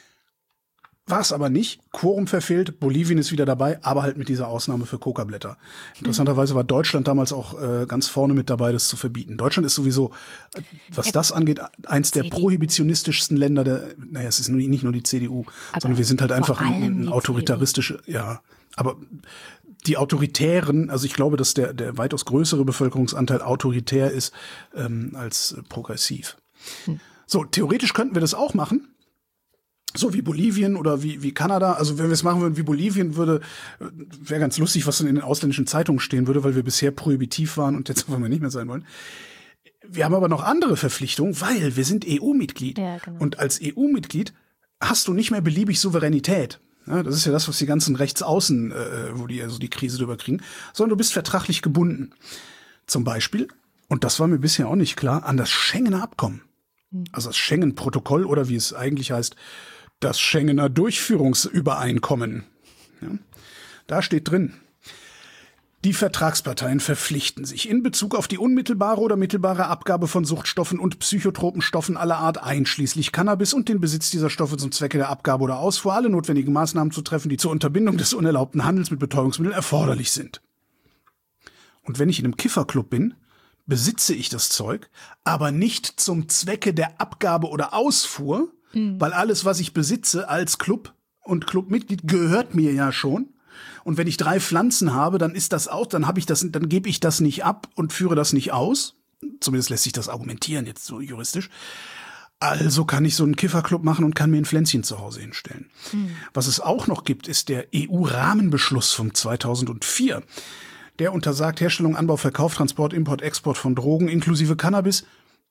Speaker 3: War es aber nicht. Quorum verfehlt. Bolivien ist wieder dabei, aber halt mit dieser Ausnahme für Coca-Blätter. Interessanterweise war Deutschland damals auch ganz vorne mit dabei, das zu verbieten. Deutschland ist sowieso, was das angeht, eins der prohibitionistischsten Länder es ist nicht nur die CDU, aber sondern wir sind halt einfach ein autoritaristische, aber die Autoritären, also ich glaube, dass der weitaus größere Bevölkerungsanteil autoritär ist als progressiv. So, theoretisch könnten wir das auch machen. So wie Bolivien oder wie Kanada. Also wenn wir es machen würden wie Bolivien, wäre ganz lustig, was dann in den ausländischen Zeitungen stehen würde, weil wir bisher prohibitiv waren und jetzt wollen wir nicht mehr sein wollen. Wir haben aber noch andere Verpflichtungen, weil wir sind EU-Mitglied.
Speaker 2: Ja, genau.
Speaker 3: Und als EU-Mitglied hast du nicht mehr beliebig Souveränität. Ja, das ist ja das, was die ganzen Rechtsaußen, wo die also die Krise drüber kriegen, sondern du bist vertraglich gebunden. Zum Beispiel, und das war mir bisher auch nicht klar, an das Schengener Abkommen. Also das Schengen-Protokoll oder wie es eigentlich heißt, das Schengener Durchführungsübereinkommen. Ja, da steht drin: Die Vertragsparteien verpflichten sich in Bezug auf die unmittelbare oder mittelbare Abgabe von Suchtstoffen und psychotropen Stoffen aller Art, einschließlich Cannabis, und den Besitz dieser Stoffe zum Zwecke der Abgabe oder Ausfuhr, alle notwendigen Maßnahmen zu treffen, die zur Unterbindung des unerlaubten Handels mit Betäubungsmitteln erforderlich sind. Und wenn ich in einem Kifferclub bin, besitze ich das Zeug, aber nicht zum Zwecke der Abgabe oder Ausfuhr, weil alles, was ich besitze als Club und Clubmitglied, gehört mir ja schon. Und wenn ich 3 Pflanzen habe, dann ist das auch, dann gebe ich das nicht ab und führe das nicht aus. Zumindest lässt sich das argumentieren, jetzt so juristisch. Also kann ich so einen Kifferclub machen und kann mir ein Pflänzchen zu Hause hinstellen. Was es auch noch gibt, ist der EU-Rahmenbeschluss von 2004. Der untersagt Herstellung, Anbau, Verkauf, Transport, Import, Export von Drogen inklusive Cannabis.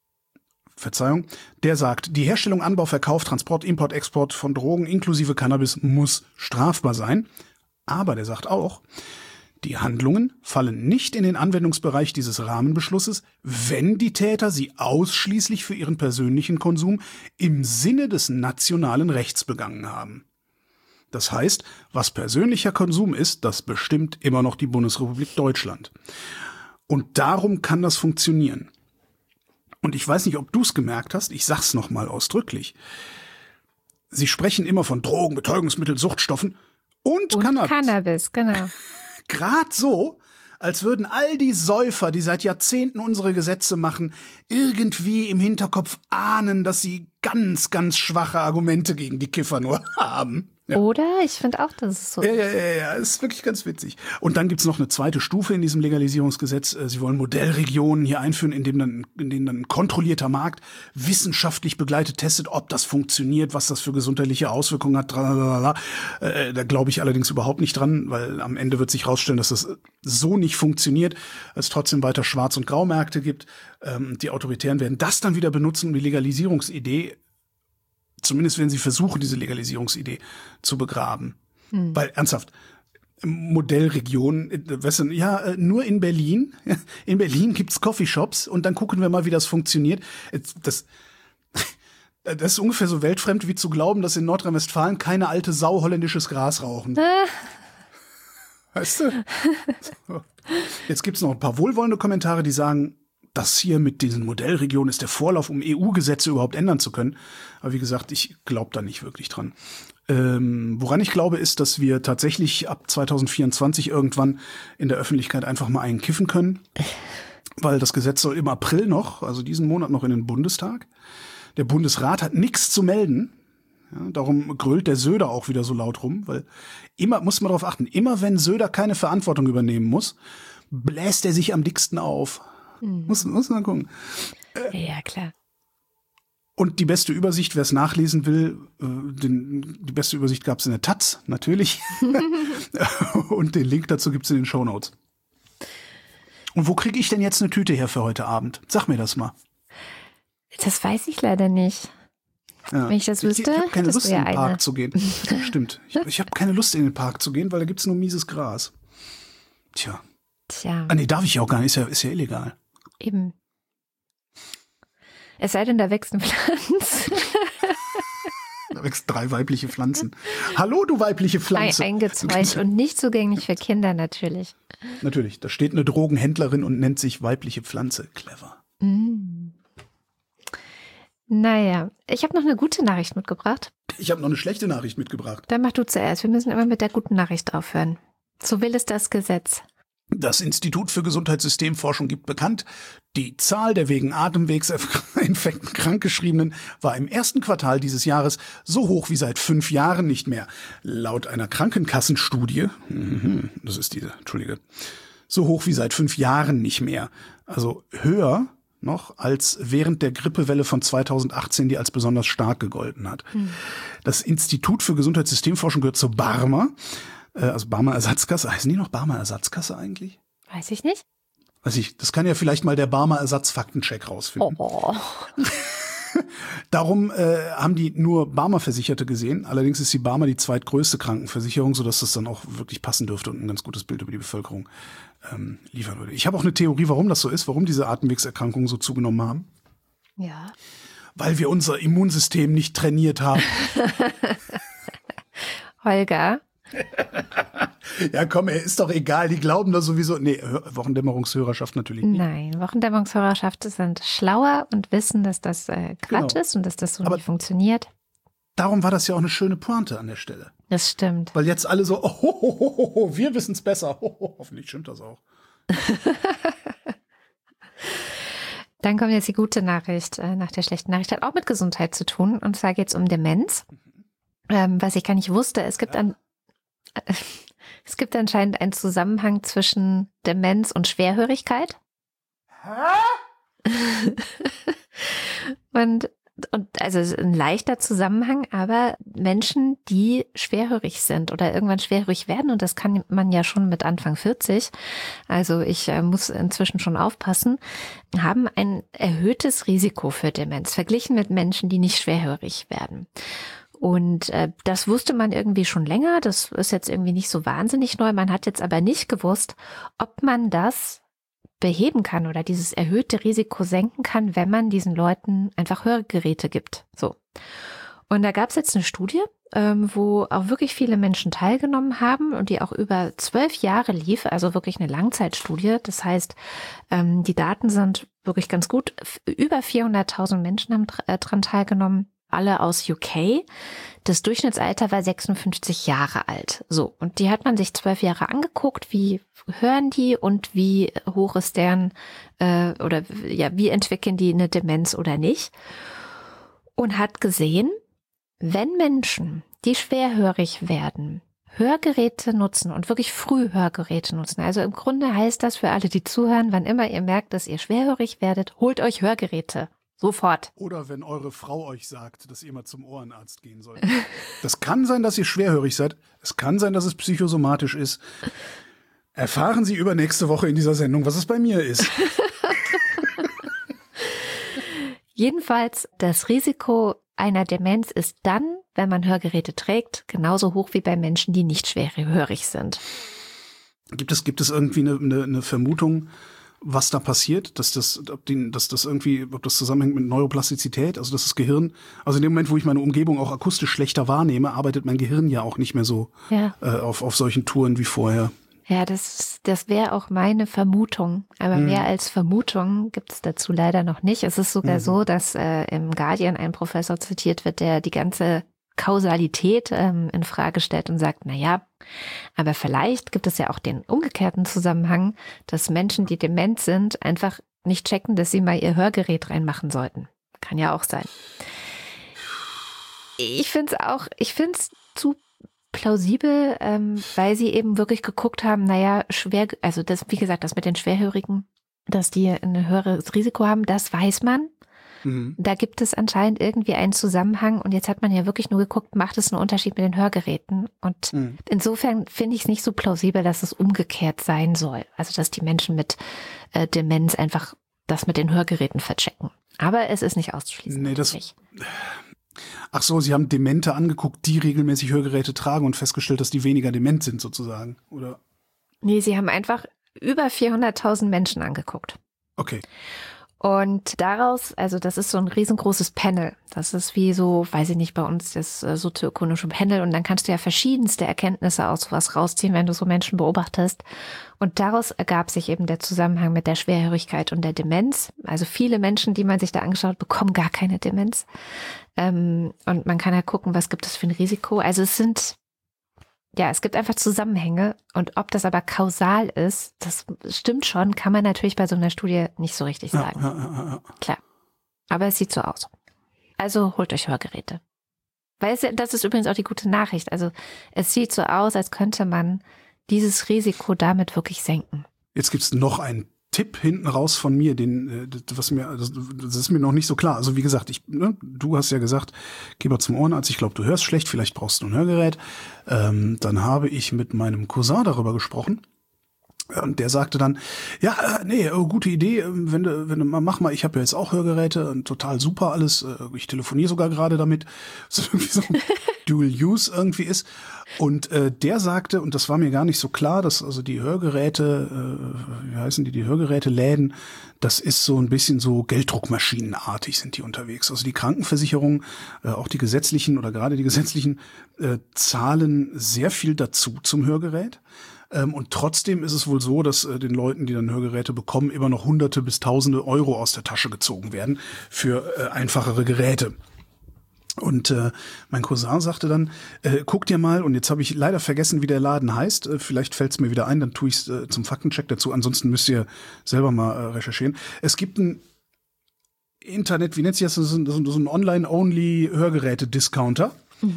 Speaker 3: Der sagt, die Herstellung, Anbau, Verkauf, Transport, Import, Export von Drogen inklusive Cannabis muss strafbar sein. Aber der sagt auch, die Handlungen fallen nicht in den Anwendungsbereich dieses Rahmenbeschlusses, wenn die Täter sie ausschließlich für ihren persönlichen Konsum im Sinne des nationalen Rechts begangen haben. Das heißt, was persönlicher Konsum ist, das bestimmt immer noch die Bundesrepublik Deutschland. Und darum kann das funktionieren. Und ich weiß nicht, ob du es gemerkt hast, ich sag's nochmal ausdrücklich. Sie sprechen immer von Drogen, Betäubungsmitteln, Suchtstoffen und Cannabis.
Speaker 2: Cannabis, genau.
Speaker 3: Gerade so, als würden all die Säufer, die seit Jahrzehnten unsere Gesetze machen, irgendwie im Hinterkopf ahnen, dass sie ganz, ganz schwache Argumente gegen die Kiffer nur haben. Ja.
Speaker 2: Oder? Ich finde auch, dass es so ist.
Speaker 3: Ja, ist wirklich ganz witzig. Und dann gibt's noch eine zweite Stufe in diesem Legalisierungsgesetz. Sie wollen Modellregionen hier einführen, in denen dann ein kontrollierter Markt wissenschaftlich begleitet testet, ob das funktioniert, was das für gesundheitliche Auswirkungen hat. Da glaube ich allerdings überhaupt nicht dran, weil am Ende wird sich rausstellen, dass das so nicht funktioniert, es trotzdem weiter Schwarz- und Graumärkte gibt. Die Autoritären werden das dann wieder benutzen, um die Legalisierungsidee, zumindest wenn sie versuchen, diese Legalisierungsidee zu begraben. Weil, ernsthaft, Modellregionen, weißt du, ja, nur in Berlin. In Berlin gibt's Coffeeshops und dann gucken wir mal, wie das funktioniert. Das ist ungefähr so weltfremd, wie zu glauben, dass in Nordrhein-Westfalen keine alte Sau holländisches Gras rauchen. Weißt du? Jetzt gibt's noch ein paar wohlwollende Kommentare, die sagen, das hier mit diesen Modellregionen ist der Vorlauf, um EU-Gesetze überhaupt ändern zu können. Aber wie gesagt, ich glaube da nicht wirklich dran. Woran ich glaube, ist, dass wir tatsächlich ab 2024 irgendwann in der Öffentlichkeit einfach mal einen kiffen können. Weil das Gesetz soll im April noch, also diesen Monat noch in den Bundestag. Der Bundesrat hat nichts zu melden. Ja, darum grölt der Söder auch wieder so laut rum, weil immer, muss man darauf achten, immer wenn Söder keine Verantwortung übernehmen muss, bläst er sich am dicksten auf. Muss man gucken.
Speaker 2: Ja, klar.
Speaker 3: Und die beste Übersicht, wer es nachlesen will, die beste Übersicht gab es in der Taz, natürlich. Und den Link dazu gibt es in den Shownotes. Und wo kriege ich denn jetzt eine Tüte her für heute Abend? Sag mir das mal.
Speaker 2: Das weiß ich leider nicht.
Speaker 3: Ja.
Speaker 2: Wenn ich das wüsste,
Speaker 3: ich habe keine Lust, in den Park
Speaker 2: eine.
Speaker 3: zu gehen. Stimmt. Ich habe keine Lust, in den Park zu gehen, weil da gibt's nur mieses Gras. Tja. Ah, nee, darf ich ja auch gar nicht. Ist ja illegal.
Speaker 2: Eben. Es sei denn, da wächst eine Pflanze.
Speaker 3: Da wächst 3 weibliche Pflanzen. Hallo, du weibliche Pflanze.
Speaker 2: Eingezweigt und nicht zugänglich für Kinder, natürlich.
Speaker 3: Natürlich. Da steht eine Drogenhändlerin und nennt sich weibliche Pflanze. Clever.
Speaker 2: Naja, ich habe noch eine gute Nachricht mitgebracht.
Speaker 3: Ich habe noch eine schlechte Nachricht mitgebracht.
Speaker 2: Dann mach du zuerst. Wir müssen immer mit der guten Nachricht aufhören. So will es das Gesetz.
Speaker 3: Das Institut für Gesundheitssystemforschung gibt bekannt, die Zahl der wegen Atemwegsinfekten krankgeschriebenen war im ersten Quartal dieses Jahres so hoch wie seit 5 Jahren nicht mehr. Laut einer Krankenkassenstudie, so hoch wie seit 5 Jahren nicht mehr. Also höher noch als während der Grippewelle von 2018, die als besonders stark gegolten hat. Das Institut für Gesundheitssystemforschung gehört zur BARMER, also Barmer Ersatzkasse. Heißen die noch Barmer Ersatzkasse eigentlich?
Speaker 2: Weiß ich nicht.
Speaker 3: Das kann ja vielleicht mal der Barmer Ersatzfaktencheck rausfinden.
Speaker 2: Oh.
Speaker 3: Darum haben die nur Barmer-Versicherte gesehen. Allerdings ist die Barmer die zweitgrößte Krankenversicherung, sodass das dann auch wirklich passen dürfte und ein ganz gutes Bild über die Bevölkerung liefern würde. Ich habe auch eine Theorie, warum das so ist, warum diese Atemwegserkrankungen so zugenommen haben.
Speaker 2: Ja.
Speaker 3: Weil wir unser Immunsystem nicht trainiert haben.
Speaker 2: Holger.
Speaker 3: Ja, komm, ist doch egal, die glauben das sowieso. Nee, Wochendämmerungshörerschaft natürlich nicht.
Speaker 2: Nein, Wochendämmerungshörerschaft sind schlauer und wissen, dass das Quatsch ist und dass das so nicht funktioniert.
Speaker 3: Darum war das ja auch eine schöne Pointe an der Stelle.
Speaker 2: Das stimmt.
Speaker 3: Weil jetzt alle so, wir wissen es besser. Hoffentlich stimmt das auch.
Speaker 2: Dann kommt jetzt die gute Nachricht nach der schlechten Nachricht. Hat auch mit Gesundheit zu tun. Und zwar geht es um Demenz. Was ich gar nicht wusste, es gibt anscheinend einen Zusammenhang zwischen Demenz und Schwerhörigkeit. Und also es ist ein leichter Zusammenhang, aber Menschen, die schwerhörig sind oder irgendwann schwerhörig werden, und das kann man ja schon mit Anfang 40, also ich muss inzwischen schon aufpassen, haben ein erhöhtes Risiko für Demenz, verglichen mit Menschen, die nicht schwerhörig werden. Und das wusste man irgendwie schon länger, das ist jetzt irgendwie nicht so wahnsinnig neu, man hat jetzt aber nicht gewusst, ob man das beheben kann oder dieses erhöhte Risiko senken kann, wenn man diesen Leuten einfach Hörgeräte gibt. So. Und da gab es jetzt eine Studie, wo auch wirklich viele Menschen teilgenommen haben und die auch über 12 Jahre lief, also wirklich eine Langzeitstudie. Das heißt, die Daten sind wirklich ganz gut. Über 400.000 Menschen haben dran teilgenommen, alle aus UK. Das Durchschnittsalter war 56 Jahre alt. So, und die hat man sich 12 Jahre angeguckt, wie hören die und wie hoch ist deren, wie entwickeln die eine Demenz oder nicht. Und hat gesehen, wenn Menschen, die schwerhörig werden, Hörgeräte nutzen und wirklich früh Hörgeräte nutzen. Also im Grunde heißt das für alle, die zuhören, wann immer ihr merkt, dass ihr schwerhörig werdet, holt euch Hörgeräte. Sofort.
Speaker 3: Oder wenn eure Frau euch sagt, dass ihr mal zum Ohrenarzt gehen sollt. Das kann sein, dass ihr schwerhörig seid. Es kann sein, dass es psychosomatisch ist. Erfahren Sie übernächste Woche in dieser Sendung, was es bei mir ist.
Speaker 2: Jedenfalls, das Risiko einer Demenz ist dann, wenn man Hörgeräte trägt, genauso hoch wie bei Menschen, die nicht schwerhörig sind.
Speaker 3: Gibt es irgendwie eine Vermutung, was da passiert, ob das zusammenhängt mit Neuroplastizität, also dass das Gehirn, also in dem Moment, wo ich meine Umgebung auch akustisch schlechter wahrnehme, arbeitet mein Gehirn ja auch nicht mehr so auf solchen Touren wie vorher.
Speaker 2: Ja, das wäre auch meine Vermutung, aber mehr als Vermutung gibt es dazu leider noch nicht. Es ist sogar so, dass im Guardian ein Professor zitiert wird, der die ganze Kausalität in Frage stellt und sagt, naja, aber vielleicht gibt es ja auch den umgekehrten Zusammenhang, dass Menschen, die dement sind, einfach nicht checken, dass sie mal ihr Hörgerät reinmachen sollten. Kann ja auch sein. Ich finde es zu plausibel, weil sie eben wirklich geguckt haben, naja, wie gesagt, das mit den Schwerhörigen, dass die ein höheres Risiko haben, das weiß man. Da gibt es anscheinend irgendwie einen Zusammenhang und jetzt hat man ja wirklich nur geguckt, macht es einen Unterschied mit den Hörgeräten? Und insofern finde ich es nicht so plausibel, dass es umgekehrt sein soll. Also dass die Menschen mit Demenz einfach das mit den Hörgeräten verchecken. Aber es ist nicht auszuschließen.
Speaker 3: Nee, Ach so, Sie haben Demente angeguckt, die regelmäßig Hörgeräte tragen und festgestellt, dass die weniger dement sind sozusagen, oder? Nee,
Speaker 2: Sie haben einfach über 400.000 Menschen angeguckt.
Speaker 3: Okay.
Speaker 2: Und daraus, also das ist so ein riesengroßes Panel. Das ist wie so, weiß ich nicht, bei uns das sozioökonomische Panel. Und dann kannst du ja verschiedenste Erkenntnisse aus sowas rausziehen, wenn du so Menschen beobachtest. Und daraus ergab sich eben der Zusammenhang mit der Schwerhörigkeit und der Demenz. Also viele Menschen, die man sich da angeschaut, bekommen gar keine Demenz. Und man kann ja gucken, was gibt es für ein Risiko. Also es gibt einfach Zusammenhänge und ob das aber kausal ist, das stimmt schon, kann man natürlich bei so einer Studie nicht so richtig sagen.
Speaker 3: Ja.
Speaker 2: Klar, aber es sieht so aus. Also holt euch Hörgeräte. Das ist übrigens auch die gute Nachricht. Also es sieht so aus, als könnte man dieses Risiko damit wirklich senken.
Speaker 3: Jetzt gibt es noch einen Tipp hinten raus von mir, das ist mir noch nicht so klar. Also wie gesagt, du hast ja gesagt, geh mal zum Ohrenarzt, ich glaube, du hörst schlecht, vielleicht brauchst du ein Hörgerät. Dann habe ich mit meinem Cousin darüber gesprochen. Und der sagte dann, gute Idee, wenn du mach mal, ich habe ja jetzt auch Hörgeräte, total super alles, ich telefoniere sogar gerade damit, so irgendwie so Dual Use irgendwie ist. Und der sagte, und das war mir gar nicht so klar, dass also die Hörgeräte, wie heißen die Hörgeräteläden, das ist so ein bisschen so Gelddruckmaschinenartig sind die unterwegs. Also die Krankenversicherungen, auch die gesetzlichen oder gerade die gesetzlichen, zahlen sehr viel dazu zum Hörgerät. Und trotzdem ist es wohl so, dass den Leuten, die dann Hörgeräte bekommen, immer noch Hunderte bis Tausende Euro aus der Tasche gezogen werden für einfachere Geräte. Und mein Cousin sagte dann, guck dir mal, und jetzt habe ich leider vergessen, wie der Laden heißt, vielleicht fällt es mir wieder ein, dann tue ich es zum Faktencheck dazu, ansonsten müsst ihr selber mal recherchieren. Es gibt ein Internet, wie nennt sich das, so ein Online-Only-Hörgeräte-Discounter,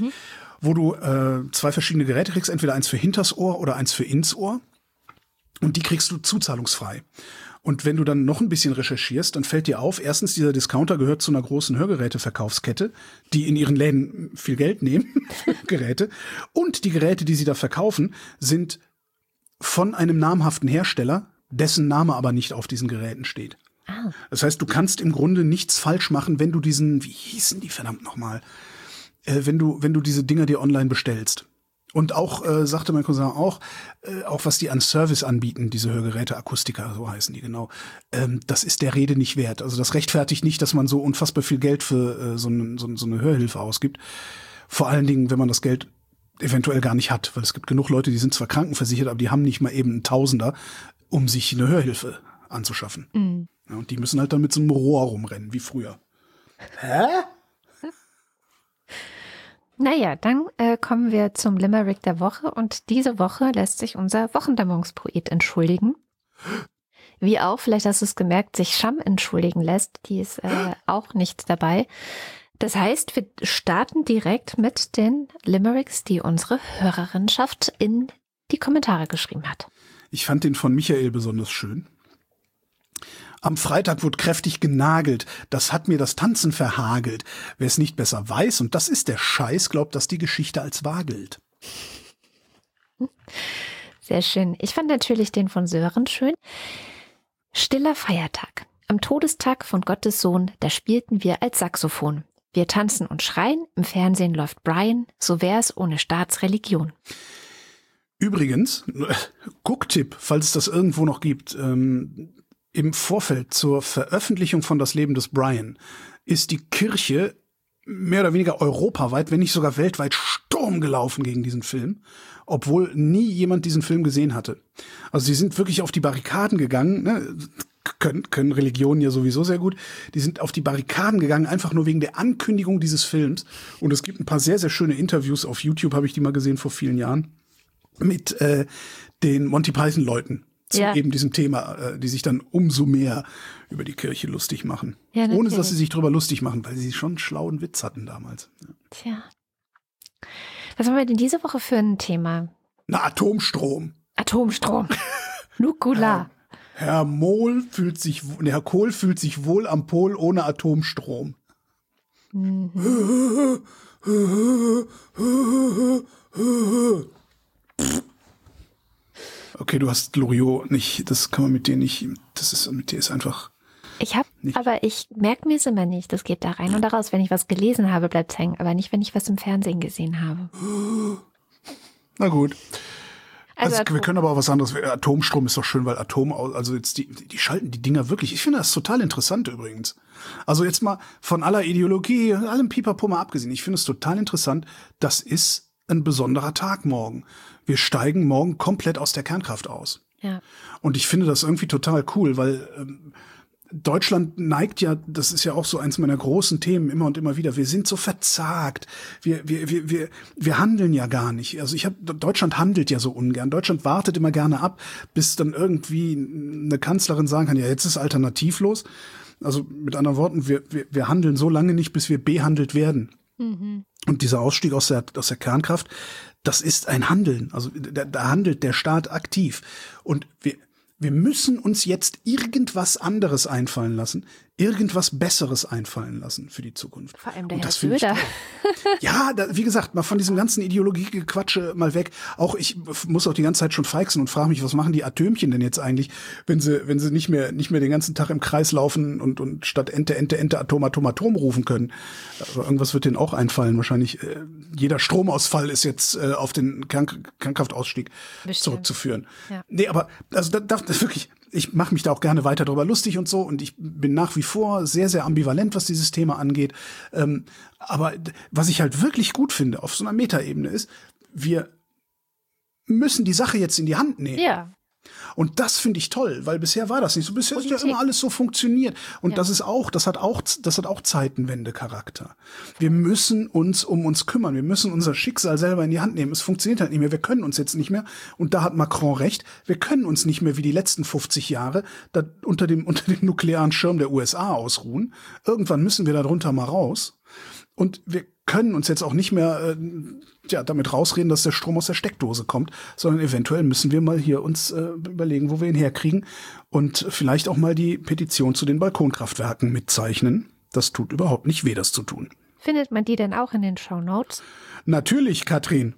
Speaker 3: wo du 2 verschiedene Geräte kriegst, entweder eins für hinters Ohr oder eins für ins Ohr. Und die kriegst du zuzahlungsfrei. Und wenn du dann noch ein bisschen recherchierst, dann fällt dir auf, erstens, dieser Discounter gehört zu einer großen Hörgeräteverkaufskette, die in ihren Läden viel Geld nehmen, Geräte. Und die Geräte, die sie da verkaufen, sind von einem namhaften Hersteller, dessen Name aber nicht auf diesen Geräten steht. Das heißt, du kannst im Grunde nichts falsch machen, wenn du diesen, wie hießen die verdammt nochmal, wenn du diese Dinger dir online bestellst. Und auch, sagte mein Cousin auch was die an Service anbieten, diese Hörgeräte, Akustika, so heißen die genau, das ist der Rede nicht wert. Also das rechtfertigt nicht, dass man so unfassbar viel Geld für so eine Hörhilfe ausgibt. Vor allen Dingen, wenn man das Geld eventuell gar nicht hat. Weil es gibt genug Leute, die sind zwar krankenversichert, aber die haben nicht mal eben einen Tausender, um sich eine Hörhilfe anzuschaffen. Mhm. Ja, und die müssen halt dann mit so einem Rohr rumrennen, wie früher. Hä?
Speaker 2: Naja, dann kommen wir zum Limerick der Woche und diese Woche lässt sich unser Wochendämmerungspoet entschuldigen. Wie auch, vielleicht hast du es gemerkt, sich Scham entschuldigen lässt, die ist auch nicht dabei. Das heißt, wir starten direkt mit den Limericks, die unsere Hörerinnenschaft in die Kommentare geschrieben hat.
Speaker 3: Ich fand den von Michael besonders schön. Am Freitag wurde kräftig genagelt. Das hat mir das Tanzen verhagelt. Wer es nicht besser weiß, und das ist der Scheiß, glaubt, dass die Geschichte als wahr gilt.
Speaker 2: Sehr schön. Ich fand natürlich den von Sören schön. Stiller Feiertag. Am Todestag von Gottes Sohn, da spielten wir als Saxophon. Wir tanzen und schreien, im Fernsehen läuft Brian, so wär's ohne Staatsreligion.
Speaker 3: Übrigens, Gucktipp, falls es das irgendwo noch gibt, im Vorfeld zur Veröffentlichung von Das Leben des Brian ist die Kirche mehr oder weniger europaweit, wenn nicht sogar weltweit Sturm gelaufen gegen diesen Film, obwohl nie jemand diesen Film gesehen hatte. Also sie sind wirklich auf die Barrikaden gegangen, ne? Können Religionen ja sowieso sehr gut. Die sind auf die Barrikaden gegangen, einfach nur wegen der Ankündigung dieses Films. Und es gibt ein paar sehr, sehr schöne Interviews auf YouTube, habe ich die mal gesehen vor vielen Jahren, mit den Monty Python-Leuten. Zu eben diesem Thema, die sich dann umso mehr über die Kirche lustig machen. Ja, ohne dass sie sich drüber lustig machen, weil sie schon einen schlauen Witz hatten damals. Ja.
Speaker 2: Tja. Was haben wir denn diese Woche für ein Thema?
Speaker 3: Na, Atomstrom.
Speaker 2: Atomstrom. Nukula.
Speaker 3: Herr Kohl fühlt sich wohl am Pol ohne Atomstrom. Mhm. Okay, du hast Loriot nicht, das kann man mit dir nicht, mit dir ist einfach.
Speaker 2: Ich merke mir es immer nicht, das geht da rein und da raus. Wenn ich was gelesen habe, bleibt es hängen, aber nicht, wenn ich was im Fernsehen gesehen habe.
Speaker 3: Na gut. Also wir können aber auch was anderes. Atomstrom ist doch schön, weil also jetzt die schalten die Dinger wirklich. Ich finde das total interessant übrigens. Also jetzt mal von aller Ideologie, allem Pipapo mal abgesehen. Ich finde es total interessant. Das ist ein besonderer Tag morgen. Wir steigen morgen komplett aus der Kernkraft aus. Ja. Und ich finde das irgendwie total cool, weil Deutschland neigt ja, das ist ja auch so eins meiner großen Themen immer und immer wieder, wir sind so verzagt. Wir handeln ja gar nicht. Also Deutschland handelt ja so ungern. Deutschland wartet immer gerne ab, bis dann irgendwie eine Kanzlerin sagen kann, ja, jetzt ist alternativlos. Also mit anderen Worten, wir handeln so lange nicht, bis wir behandelt werden. Mhm. Und dieser Ausstieg aus der Kernkraft, das ist ein Handeln. Also da handelt der Staat aktiv. Und Wir müssen uns jetzt irgendwas anderes einfallen lassen, irgendwas Besseres einfallen lassen für die Zukunft.
Speaker 2: Vor allem der
Speaker 3: Und
Speaker 2: Herr
Speaker 3: das finde ich
Speaker 2: Söder.
Speaker 3: toll. Ja, wie gesagt, mal von diesem ganzen Ideologiegequatsche mal weg. Auch ich muss auch die ganze Zeit schon feixen und frage mich, was machen die Atömchen denn jetzt eigentlich, wenn sie nicht mehr den ganzen Tag im Kreis laufen und statt Ente, Atom, Atom rufen können. Also irgendwas wird denen auch einfallen. Wahrscheinlich jeder Stromausfall ist jetzt auf den Kernkraftausstieg zurückzuführen.
Speaker 2: Ja.
Speaker 3: Nee, aber also das wirklich, ich mache mich da auch gerne weiter drüber lustig und so und ich bin nach wie vor sehr, sehr ambivalent, was dieses Thema angeht. Aber was ich halt wirklich gut finde auf so einer Metaebene ist, wir müssen die Sache jetzt in die Hand nehmen.
Speaker 2: Ja.
Speaker 3: Und das finde ich toll, weil bisher war das nicht so. Bisher ist ja immer alles so funktioniert. Und das hat auch Zeitenwende-Charakter. Wir müssen uns um uns kümmern. Wir müssen unser Schicksal selber in die Hand nehmen. Es funktioniert halt nicht mehr. Wir können uns jetzt nicht mehr. Und da hat Macron recht. Wir können uns nicht mehr wie die letzten 50 Jahre da unter dem nuklearen Schirm der USA ausruhen. Irgendwann müssen wir da drunter mal raus. Und wir können uns jetzt auch nicht mehr damit rausreden, dass der Strom aus der Steckdose kommt, sondern eventuell müssen wir mal hier uns überlegen, wo wir ihn herkriegen und vielleicht auch mal die Petition zu den Balkonkraftwerken mitzeichnen. Das tut überhaupt nicht weh, das zu tun.
Speaker 2: Findet man die denn auch in den Shownotes?
Speaker 3: Natürlich, Katrin.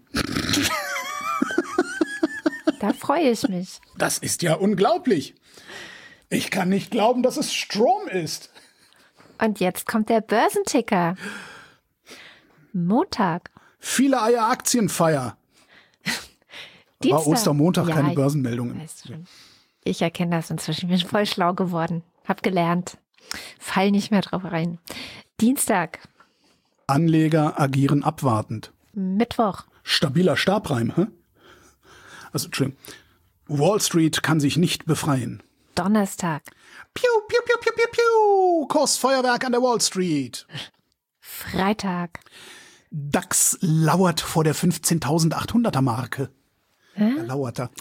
Speaker 2: Da freue ich mich.
Speaker 3: Das ist ja unglaublich. Ich kann nicht glauben, dass es Strom ist.
Speaker 2: Und jetzt kommt der Börsenticker. Montag.
Speaker 3: Viele Eier Aktienfeier.
Speaker 2: Dienstag.
Speaker 3: War Ostermontag,
Speaker 2: Ja,
Speaker 3: keine Börsenmeldungen.
Speaker 2: Weißt du, ich erkenne das inzwischen. Ich bin voll schlau geworden. Hab gelernt. Fall nicht mehr drauf rein. Dienstag.
Speaker 3: Anleger agieren abwartend.
Speaker 2: Mittwoch.
Speaker 3: Stabiler Stabreim, hä? Also, Entschuldigung. Wall Street kann sich nicht befreien.
Speaker 2: Donnerstag.
Speaker 3: Piu, piu, piu, piu, piu, piu. Kursfeuerwerk an der Wall Street.
Speaker 2: Freitag.
Speaker 3: DAX lauert vor der 15.800er Marke. Er lauert da.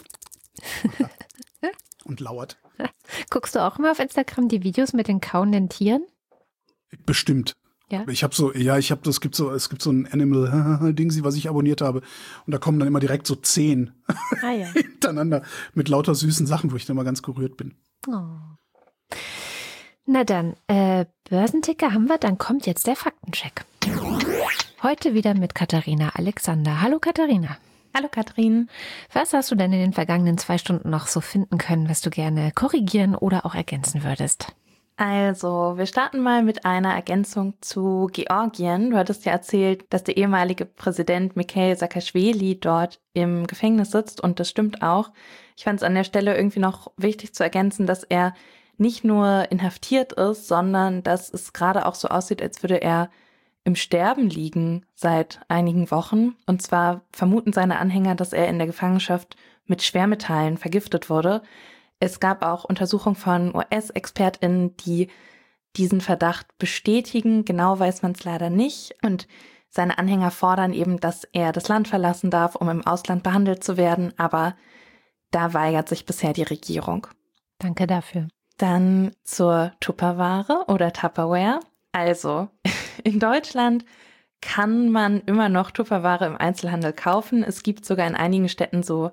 Speaker 3: Und lauert.
Speaker 2: Guckst du auch immer auf Instagram die Videos mit den kauenden Tieren?
Speaker 3: Bestimmt.
Speaker 2: Ja?
Speaker 3: Es gibt so ein Animal-Dingsi, was ich abonniert habe. Und da kommen dann immer direkt so 10
Speaker 2: Ah ja.
Speaker 3: hintereinander mit lauter süßen Sachen, wo ich dann mal ganz gerührt bin.
Speaker 2: Oh. Na dann, Börsenticker haben wir, dann kommt jetzt der Faktencheck. Heute wieder mit Katharina Alexander. Hallo Katharina.
Speaker 4: Hallo Katrin.
Speaker 2: Was hast du denn in den vergangenen 2 Stunden noch so finden können, was du gerne korrigieren oder auch ergänzen würdest?
Speaker 4: Also, wir starten mal mit einer Ergänzung zu Georgien. Du hattest ja erzählt, dass der ehemalige Präsident Mikhail Saakaschwili dort im Gefängnis sitzt und das stimmt auch. Ich fand es an der Stelle irgendwie noch wichtig zu ergänzen, dass er nicht nur inhaftiert ist, sondern dass es gerade auch so aussieht, als würde er im Sterben liegen seit einigen Wochen. Und zwar vermuten seine Anhänger, dass er in der Gefangenschaft mit Schwermetallen vergiftet wurde. Es gab auch Untersuchungen von US-ExpertInnen, die diesen Verdacht bestätigen. Genau weiß man es leider nicht. Und seine Anhänger fordern eben, dass er das Land verlassen darf, um im Ausland behandelt zu werden. Aber da weigert sich bisher die Regierung.
Speaker 2: Danke dafür.
Speaker 4: Dann zur Tupperware oder Tupperware. Also, in Deutschland kann man immer noch Tupperware im Einzelhandel kaufen. Es gibt sogar in einigen Städten so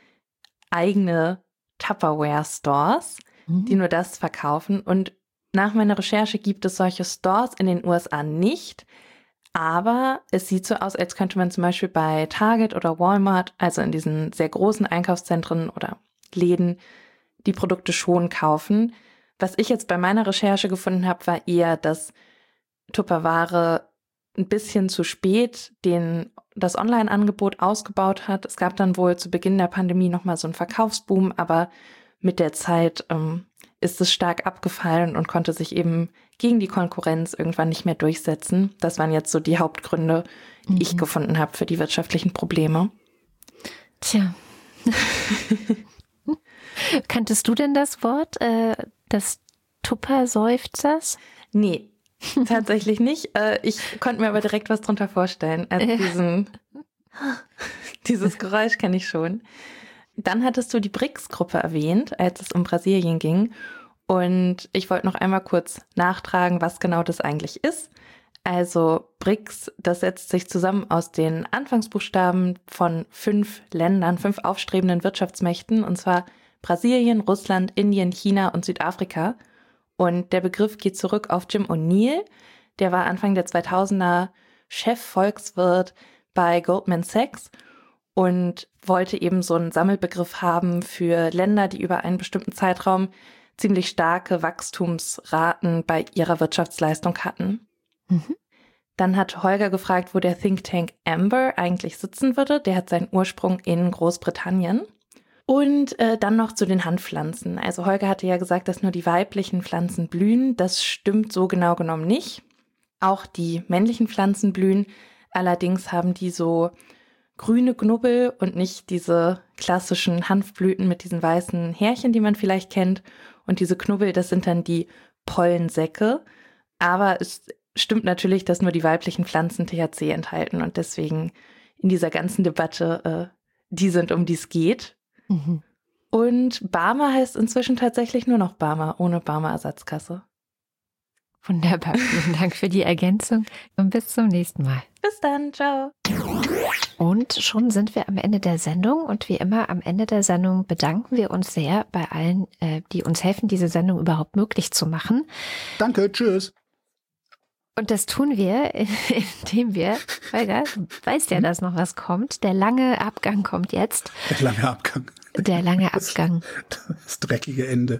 Speaker 4: eigene Tupperware-Stores, die nur das verkaufen. Und nach meiner Recherche gibt es solche Stores in den USA nicht. Aber es sieht so aus, als könnte man zum Beispiel bei Target oder Walmart, also in diesen sehr großen Einkaufszentren oder Läden, die Produkte schon kaufen. Was ich jetzt bei meiner Recherche gefunden habe, war eher, dass Tupperware ein bisschen zu spät das Online-Angebot ausgebaut hat. Es gab dann wohl zu Beginn der Pandemie nochmal so einen Verkaufsboom, aber mit der Zeit ist es stark abgefallen und konnte sich eben gegen die Konkurrenz irgendwann nicht mehr durchsetzen. Das waren jetzt so die Hauptgründe, die ich gefunden habe für die wirtschaftlichen Probleme.
Speaker 2: Tja. Kanntest du denn das Wort des Tupperseufzers?
Speaker 4: Nee, tatsächlich nicht. Ich konnte mir aber direkt was drunter vorstellen. Also dieses Geräusch kenne ich schon. Dann hattest du die BRICS-Gruppe erwähnt, als es um Brasilien ging. Und ich wollte noch einmal kurz nachtragen, was genau das eigentlich ist. Also BRICS, das setzt sich zusammen aus den Anfangsbuchstaben von 5 Ländern, 5 aufstrebenden Wirtschaftsmächten, und zwar Brasilien, Russland, Indien, China und Südafrika. Und der Begriff geht zurück auf Jim O'Neill. Der war Anfang der 2000er Chefvolkswirt bei Goldman Sachs und wollte eben so einen Sammelbegriff haben für Länder, die über einen bestimmten Zeitraum ziemlich starke Wachstumsraten bei ihrer Wirtschaftsleistung hatten. Dann hat Holger gefragt, wo der Think Tank Amber eigentlich sitzen würde. Der hat seinen Ursprung in Großbritannien. Und dann noch zu den Handpflanzen. Also Holger hatte ja gesagt, dass nur die weiblichen Pflanzen blühen. Das stimmt so genau genommen nicht. Auch die männlichen Pflanzen blühen. Allerdings haben die so grüne Knubbel und nicht diese klassischen Hanfblüten mit diesen weißen Härchen, die man vielleicht kennt. Und diese Knubbel, das sind dann die Pollensäcke. Aber es stimmt natürlich, dass nur die weiblichen Pflanzen THC enthalten und deswegen in dieser ganzen Debatte die sind, um die es geht. Und Barmer heißt inzwischen tatsächlich nur noch Barmer, ohne Barmer-Ersatzkasse.
Speaker 2: Wunderbar, vielen Dank für die Ergänzung und bis zum nächsten Mal.
Speaker 4: Bis dann, ciao.
Speaker 2: Und schon sind wir am Ende der Sendung und wie immer am Ende der Sendung bedanken wir uns sehr bei allen, die uns helfen, diese Sendung überhaupt möglich zu machen.
Speaker 3: Danke, tschüss.
Speaker 2: Und das tun wir, indem wir, Holger, weißt ja, dass noch was kommt. Der lange Abgang kommt jetzt.
Speaker 3: Der lange Abgang.
Speaker 2: Der lange Abgang.
Speaker 3: Das dreckige Ende.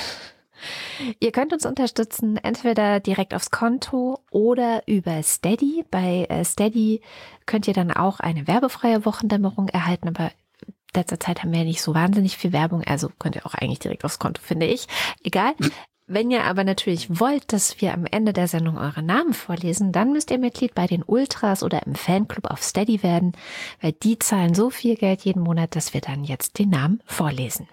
Speaker 2: Ihr könnt uns unterstützen, entweder direkt aufs Konto oder über Steady. Bei Steady könnt ihr dann auch eine werbefreie Wochendämmerung erhalten, aber in letzter Zeit haben wir ja nicht so wahnsinnig viel Werbung, also könnt ihr auch eigentlich direkt aufs Konto, finde ich. Egal. Wenn ihr aber natürlich wollt, dass wir am Ende der Sendung eure Namen vorlesen, dann müsst ihr Mitglied bei den Ultras oder im Fanclub auf Steady werden, weil die zahlen so viel Geld jeden Monat, dass wir dann jetzt den Namen vorlesen.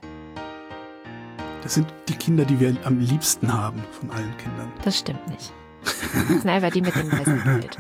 Speaker 3: Das sind die Kinder, die wir am liebsten haben von allen Kindern.
Speaker 2: Das stimmt nicht. Das sind einfach die mit dem meisten Geld.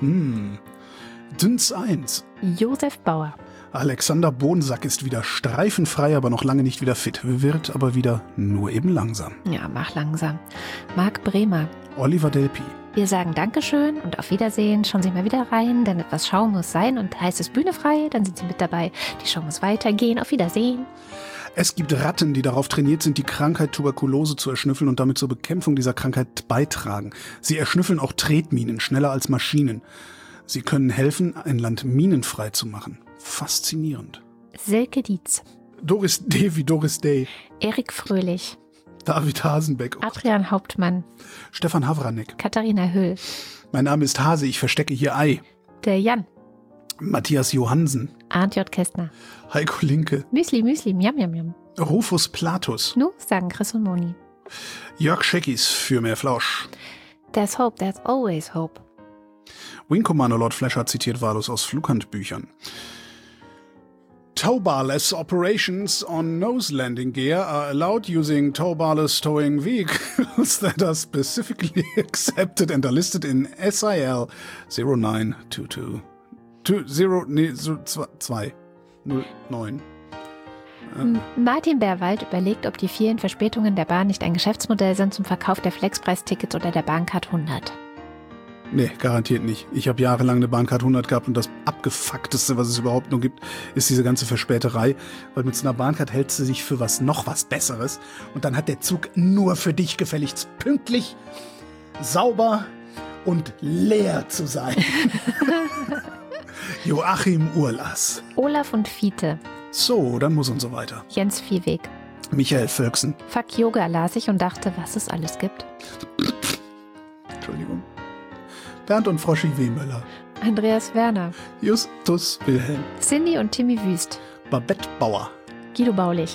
Speaker 3: Dünns 1.
Speaker 2: Josef Bauer.
Speaker 3: Alexander Bohnsack ist wieder streifenfrei, aber noch lange nicht wieder fit. Wird aber wieder nur eben langsam.
Speaker 2: Ja, mach langsam. Marc Bremer.
Speaker 3: Oliver Delpi.
Speaker 2: Wir sagen Dankeschön und auf Wiedersehen. Schauen Sie mal wieder rein, denn etwas Schau muss sein und heißt es Bühne frei, dann sind Sie mit dabei. Die Show muss weitergehen. Auf Wiedersehen.
Speaker 3: Es gibt Ratten, die darauf trainiert sind, die Krankheit Tuberkulose zu erschnüffeln und damit zur Bekämpfung dieser Krankheit beitragen. Sie erschnüffeln auch Tretminen, schneller als Maschinen. Sie können helfen, ein Land minenfrei zu machen. Faszinierend.
Speaker 2: Silke Dietz.
Speaker 3: Doris D. wie Doris Day.
Speaker 2: Erik Fröhlich.
Speaker 3: David Hasenbeck.
Speaker 2: Adrian Hauptmann.
Speaker 3: Stefan Havranek.
Speaker 2: Katharina Höll.
Speaker 3: Mein Name ist Hase, ich verstecke hier Ei.
Speaker 2: Der Jan.
Speaker 3: Matthias Johansen.
Speaker 2: Arndt J. Kästner.
Speaker 3: Heiko Linke.
Speaker 2: Müsli, Müsli, Miam, Miam, Miam.
Speaker 3: Rufus Platus.
Speaker 2: Nu, sagen Chris und Moni.
Speaker 3: Jörg Scheckis für mehr Flausch.
Speaker 2: There's hope, there's always hope.
Speaker 3: Wing Commander Lord Flasher zitiert wahllos aus Flughandbüchern. Tow-barless operations on nose landing gear are allowed using tow-barless towing vehicles that are specifically accepted and are listed in SIL 0922 209.
Speaker 2: Martin Bärwald überlegt, ob die vielen Verspätungen der Bahn nicht ein Geschäftsmodell sind zum Verkauf der Flexpreistickets oder der Bahncard 100.
Speaker 3: Nee, garantiert nicht. Ich habe jahrelang eine Bahncard 100 gehabt und das abgefuckteste, was es überhaupt nur gibt, ist diese ganze Verspäterei. Weil mit so einer Bahncard hältst du sich für noch was Besseres und dann hat der Zug nur für dich gefälligst pünktlich, sauber und leer zu sein. Joachim Urlas.
Speaker 2: Olaf und Fiete.
Speaker 3: So, dann muss und so weiter.
Speaker 2: Jens Viehweg.
Speaker 3: Michael Völksen.
Speaker 2: Fuck Yoga las ich und dachte, was es alles gibt.
Speaker 3: Entschuldigung. Bernd und Froschi Wehmöller.
Speaker 2: Andreas Werner.
Speaker 3: Justus Wilhelm.
Speaker 2: Cindy und Timmy Wüst.
Speaker 3: Babette Bauer.
Speaker 2: Guido Baulich.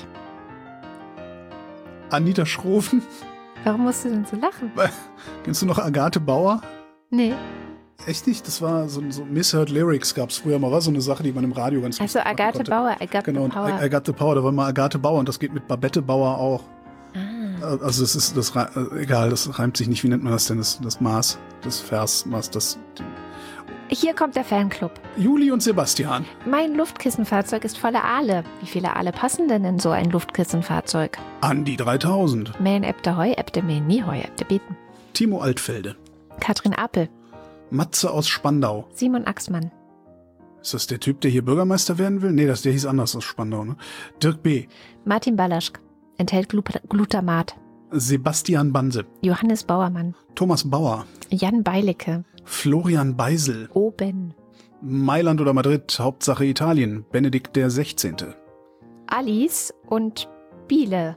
Speaker 3: Anita Schroven.
Speaker 2: Warum musst du denn so lachen?
Speaker 3: Kennst du noch Agathe Bauer?
Speaker 2: Nee.
Speaker 3: Echt nicht? Das war so Misheard Lyrics gab es früher mal. War so eine Sache, die man im Radio ganz
Speaker 2: Also Agathe Bauer,
Speaker 3: Agathe Power. I got the Power, da war mal Agathe Bauer und das geht mit Babette Bauer auch. Also egal, das reimt sich nicht. Wie nennt man das denn? Das Maß, das Versmaß, das...
Speaker 2: Hier kommt der Fanclub.
Speaker 3: Juli und Sebastian.
Speaker 2: Mein Luftkissenfahrzeug ist voller Aale. Wie viele Aale passen denn in so ein Luftkissenfahrzeug?
Speaker 3: An die 3000.
Speaker 2: Mähen Äbte Heu, Äbte mähen nie Heu, Äbte beten.
Speaker 3: Timo Altfelde.
Speaker 2: Katrin Apel.
Speaker 3: Matze aus Spandau.
Speaker 2: Simon Axmann.
Speaker 3: Ist das der Typ, der hier Bürgermeister werden will? Nee, der hieß anders aus Spandau, ne? Dirk B.
Speaker 2: Martin Ballaschk. Enthält Glutamat.
Speaker 3: Sebastian Banse.
Speaker 2: Johannes Bauermann.
Speaker 3: Thomas Bauer.
Speaker 2: Jan Beilecke.
Speaker 3: Florian Beisel.
Speaker 2: Oben.
Speaker 3: Mailand oder Madrid, Hauptsache Italien. Benedikt der 16.
Speaker 2: Alice und Biele.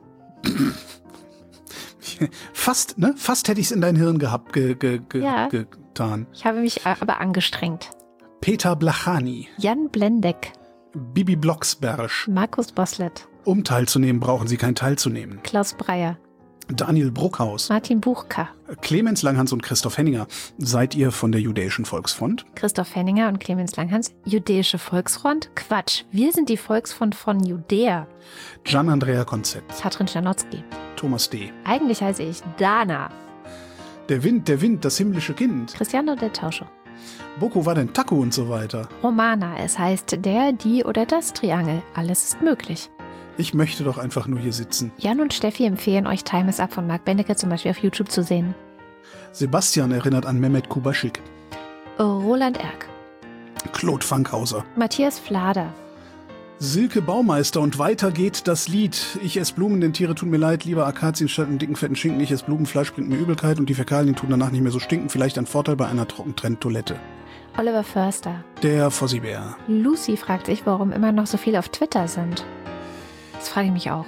Speaker 3: Fast, ne? Fast hätte ich es in dein Hirn gehabt,
Speaker 2: Ja.
Speaker 3: getan.
Speaker 2: Ich habe mich aber angestrengt.
Speaker 3: Peter Blachani.
Speaker 2: Jan Blendeck.
Speaker 3: Bibi Blocksberg.
Speaker 2: Markus Boslett.
Speaker 3: Um teilzunehmen, brauchen Sie kein Teilzunehmen.
Speaker 2: Klaus Breyer.
Speaker 3: Daniel Bruckhaus.
Speaker 2: Martin Buchka.
Speaker 3: Clemens Langhans und Christoph Henninger. Seid ihr von der Jüdischen Volksfront?
Speaker 2: Christoph Henninger und Clemens Langhans. Jüdische Volksfront? Quatsch. Wir sind die Volksfront von Judäa.
Speaker 3: Gian-Andrea Konzept.
Speaker 2: Katrin Czernotzki.
Speaker 3: Thomas D.
Speaker 2: Eigentlich heiße ich Dana.
Speaker 3: Der Wind, das himmlische Kind.
Speaker 2: Cristiano del Tauscho.
Speaker 3: Boko war denn Taco und so weiter.
Speaker 2: Romana. Es heißt der, die oder das Triangel. Alles ist möglich.
Speaker 3: Ich möchte doch einfach nur hier sitzen.
Speaker 2: Jan und Steffi empfehlen euch Time is Up von Marc Benecke zum Beispiel auf YouTube zu sehen.
Speaker 3: Sebastian erinnert an Mehmet Kubaschik.
Speaker 2: Roland Erck.
Speaker 3: Claude Fankhauser.
Speaker 2: Matthias Flader.
Speaker 3: Silke Baumeister und weiter geht das Lied. Ich esse Blumen, denn Tiere tun mir leid. Lieber Akazien statt einen dicken, fetten Schinken. Ich esse Blumenfleisch, bringt mir Übelkeit und die Fäkalien tun danach nicht mehr so stinken. Vielleicht ein Vorteil bei einer Trockentrenntoilette.
Speaker 2: Oliver Förster.
Speaker 3: Der Fossibär.
Speaker 2: Lucy fragt sich, warum immer noch so viele auf Twitter sind. Das frage ich mich auch.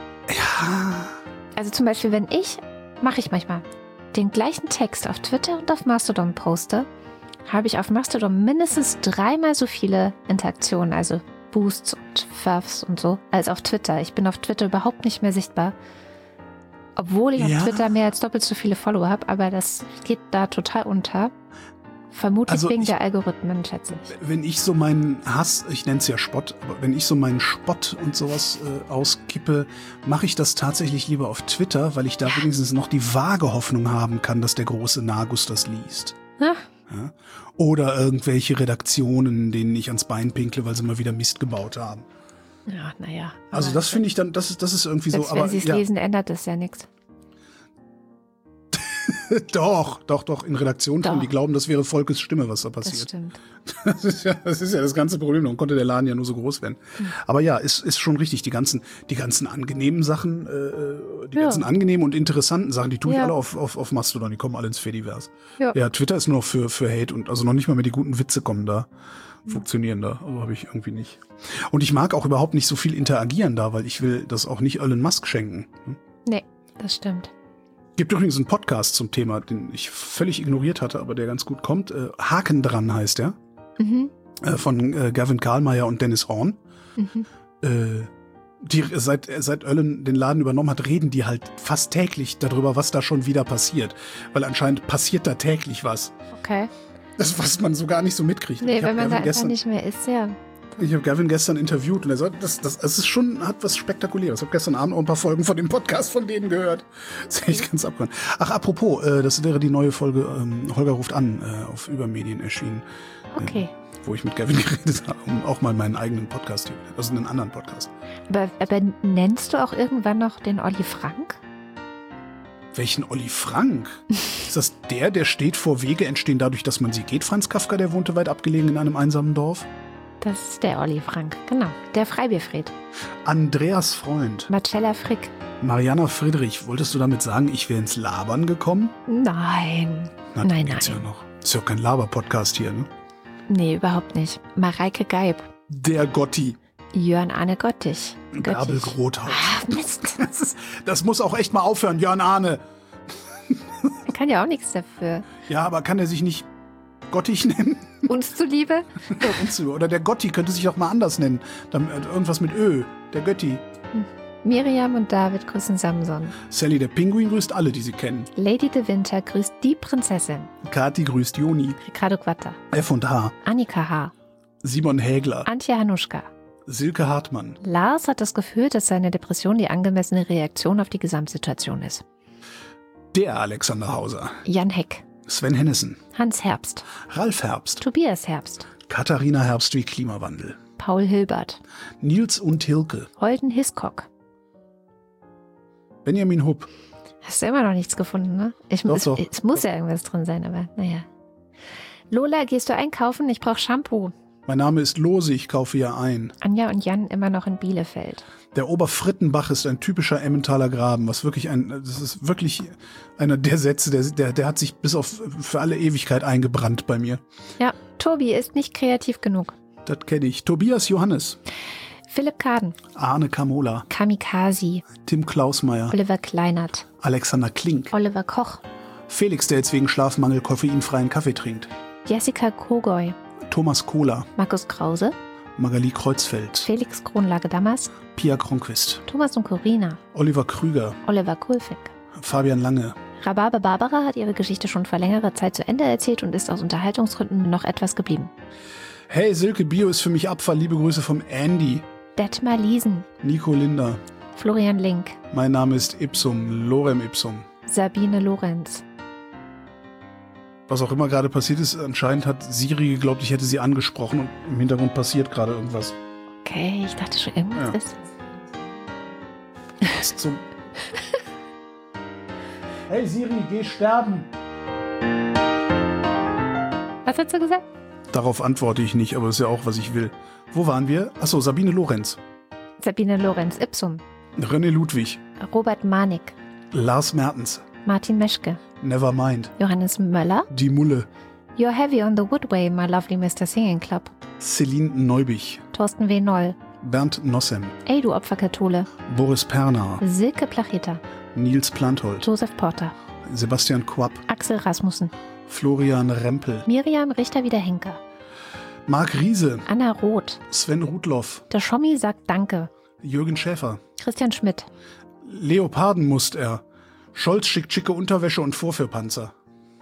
Speaker 3: Ja.
Speaker 2: Also zum Beispiel, mache ich manchmal den gleichen Text auf Twitter und auf Mastodon poste, habe ich auf Mastodon mindestens 3-mal so viele Interaktionen, also Boosts und Furfs und so, als auf Twitter. Ich bin auf Twitter überhaupt nicht mehr sichtbar. Obwohl ich auf Twitter mehr als doppelt so viele Follower habe, aber das geht da total unter. Vermutlich
Speaker 3: Also
Speaker 2: wegen der Algorithmen, schätze ich.
Speaker 3: Wenn ich so meinen Hass, ich nenne es ja Spott, aber wenn ich so meinen Spott und sowas auskippe, mache ich das tatsächlich lieber auf Twitter, weil ich da wenigstens noch die vage Hoffnung haben kann, dass der große Nagus das liest.
Speaker 2: Ja.
Speaker 3: Ja? Oder irgendwelche Redaktionen, denen ich ans Bein pinkle, weil sie mal wieder Mist gebaut haben.
Speaker 2: Ja, naja.
Speaker 3: Also das finde ich dann, das ist irgendwie so.
Speaker 2: Wenn sie es lesen, ändert das ja nichts.
Speaker 3: Doch, in Redaktionen schon, die glauben, das wäre Volkes Stimme, was da passiert.
Speaker 2: Das stimmt.
Speaker 3: Das ist ja das ganze Problem, darum konnte der Laden ja nur so groß werden. Aber ja, ist schon richtig, die ganzen angenehmen Sachen, ganzen angenehmen und interessanten Sachen, die tue ich alle auf Mastodon, die kommen alle ins Fediverse. Ja, Twitter ist nur noch für Hate und also noch nicht mal mehr die guten Witze kommen da, funktionieren da, aber habe ich irgendwie nicht. Und ich mag auch überhaupt nicht so viel interagieren da, weil ich will das auch nicht Elon Musk schenken.
Speaker 2: Nee, das stimmt.
Speaker 3: Gibt übrigens einen Podcast zum Thema, den ich völlig ignoriert hatte, aber der ganz gut kommt. Haken dran heißt der.
Speaker 2: Mhm.
Speaker 3: Von Gavin Karlmeier und Dennis Horn.
Speaker 2: Mhm.
Speaker 3: Die seit Elon den Laden übernommen hat, reden die halt fast täglich darüber, was da schon wieder passiert. Weil anscheinend passiert da täglich was.
Speaker 2: Okay.
Speaker 3: Das, was man so gar nicht so mitkriegt.
Speaker 2: Nee, wenn man da einfach nicht mehr ist, ja.
Speaker 3: Ich habe Gavin gestern interviewt und er sagt, das ist schon, hat was Spektakuläres. Ich habe gestern Abend auch ein paar Folgen von dem Podcast von denen gehört. Das ist echt ganz abgefahren. Ach, apropos, das wäre die neue Folge Holger ruft an, auf Übermedien erschienen.
Speaker 2: Okay.
Speaker 3: Wo ich mit Gavin geredet habe, auch mal meinen eigenen Podcast hier, also einen anderen Podcast.
Speaker 2: Aber nennst du auch irgendwann noch den Olli Frank?
Speaker 3: Welchen Olli Frank? Ist das der steht vor Wege, entstehen dadurch, dass man sie geht? Franz Kafka, der wohnte weit abgelegen in einem einsamen Dorf?
Speaker 2: Das ist der Olli Frank, genau. Der Freibierfred.
Speaker 3: Andreas Freund.
Speaker 2: Marcella Frick.
Speaker 3: Mariana Friedrich, wolltest du damit sagen, ich wäre ins Labern gekommen?
Speaker 2: Nein.
Speaker 3: Na,
Speaker 2: nein.
Speaker 3: Ja noch. Ist ja auch kein Laber-Podcast hier, ne?
Speaker 2: Nee, überhaupt nicht. Mareike Geib.
Speaker 3: Der Gotti.
Speaker 2: Jörn Arne Gottich.
Speaker 3: Bärbel Grothaus.
Speaker 2: Ah, Mist.
Speaker 3: Das muss auch echt mal aufhören, Jörn Arne.
Speaker 2: Er kann ja auch nichts dafür.
Speaker 3: Ja, aber kann er sich nicht Gottich nennen?
Speaker 2: Uns zuliebe?
Speaker 3: Oder der Gotti könnte sich auch mal anders nennen. Dann, irgendwas mit Ö. Der Götti.
Speaker 2: Miriam und David grüßen Samson.
Speaker 3: Sally der Pinguin grüßt alle, die sie kennen.
Speaker 2: Lady de Winter grüßt die Prinzessin.
Speaker 3: Kathi grüßt Joni.
Speaker 2: Ricardo Quatter.
Speaker 3: F&H.
Speaker 2: Annika H.
Speaker 3: Simon Hägler.
Speaker 2: Antje Hanuschka.
Speaker 3: Silke Hartmann.
Speaker 2: Lars hat das Gefühl, dass seine Depression die angemessene Reaktion auf die Gesamtsituation ist.
Speaker 3: Der Alexander Hauser.
Speaker 2: Jan Heck.
Speaker 3: Sven Hennissen.
Speaker 2: Hans Herbst.
Speaker 3: Ralf Herbst.
Speaker 2: Tobias Herbst.
Speaker 3: Katharina Herbst wie Klimawandel.
Speaker 2: Paul Hilbert.
Speaker 3: Nils und Hilke.
Speaker 2: Holden Hiscock.
Speaker 3: Benjamin Hupp.
Speaker 2: Hast du immer noch nichts gefunden, ne?
Speaker 3: Doch.
Speaker 2: Es muss ja irgendwas drin sein, aber naja. Lola, gehst du einkaufen? Ich brauche Shampoo.
Speaker 3: Mein Name ist Lose, ich kaufe hier ein.
Speaker 2: Anja und Jan immer noch in Bielefeld.
Speaker 3: Der Oberfrittenbach ist ein typischer Emmentaler Graben, das ist wirklich einer der Sätze, der hat sich für alle Ewigkeit eingebrannt bei mir.
Speaker 2: Ja, Tobi ist nicht kreativ genug.
Speaker 3: Das kenne ich. Tobias Johannes.
Speaker 2: Philipp Kaden.
Speaker 3: Arne Kamola.
Speaker 2: Kamikaze.
Speaker 3: Tim Klausmeier.
Speaker 2: Oliver Kleinert.
Speaker 3: Alexander Klink.
Speaker 2: Oliver Koch.
Speaker 3: Felix, der jetzt wegen Schlafmangel koffeinfreien Kaffee trinkt.
Speaker 2: Jessica Kogoy.
Speaker 3: Thomas Kohler.
Speaker 2: Markus Krause.
Speaker 3: Magali Kreuzfeld.
Speaker 2: Felix Kronlage-Dammers.
Speaker 3: Pia Kronquist.
Speaker 2: Thomas und Corina.
Speaker 3: Oliver Krüger.
Speaker 2: Oliver Kulfing.
Speaker 3: Fabian Lange.
Speaker 2: Rhabarber Barbara hat ihre Geschichte schon vor längerer Zeit zu Ende erzählt und ist aus Unterhaltungsgründen noch etwas geblieben.
Speaker 3: Hey, Silke Bio ist für mich Abfall. Liebe Grüße vom Andy.
Speaker 2: Detmar Liesen.
Speaker 3: Nico Linder.
Speaker 2: Florian Link.
Speaker 3: Mein Name ist Ipsum, Lorem Ipsum.
Speaker 2: Sabine Lorenz.
Speaker 3: Was auch immer gerade passiert ist, anscheinend hat Siri geglaubt, ich hätte sie angesprochen und im Hintergrund passiert gerade irgendwas.
Speaker 2: Okay, ich dachte schon, irgendwas ist.
Speaker 3: Was zum... Hey Siri, geh sterben!
Speaker 2: Was hast du gesagt?
Speaker 3: Darauf antworte ich nicht, aber das ist ja auch, was ich will. Wo waren wir? Achso, Sabine Lorenz.
Speaker 2: Sabine Lorenz, Ipsum.
Speaker 3: René Ludwig.
Speaker 2: Robert Manik.
Speaker 3: Lars Mertens.
Speaker 2: Martin Meschke.
Speaker 3: Nevermind.
Speaker 2: Johannes Möller.
Speaker 3: Die Mulle.
Speaker 2: You're heavy on the woodway, my lovely Mr. Singing Club.
Speaker 3: Celine Neubich.
Speaker 2: Thorsten W. Noll.
Speaker 3: Bernd Nossem.
Speaker 2: Ey, du Opferkathole.
Speaker 3: Boris Perner.
Speaker 2: Silke Placheta.
Speaker 3: Nils Planthold.
Speaker 2: Josef Porter.
Speaker 3: Sebastian Quapp.
Speaker 2: Axel Rasmussen.
Speaker 3: Florian Rempel.
Speaker 2: Miriam Richter-Wiederhenker.
Speaker 3: Marc Riese.
Speaker 2: Anna Roth.
Speaker 3: Sven Rudloff.
Speaker 2: Der Schommi sagt Danke.
Speaker 3: Jürgen Schäfer.
Speaker 2: Christian Schmidt.
Speaker 3: Leopardenmuster. Scholz schickt schicke Unterwäsche und Vorführpanzer.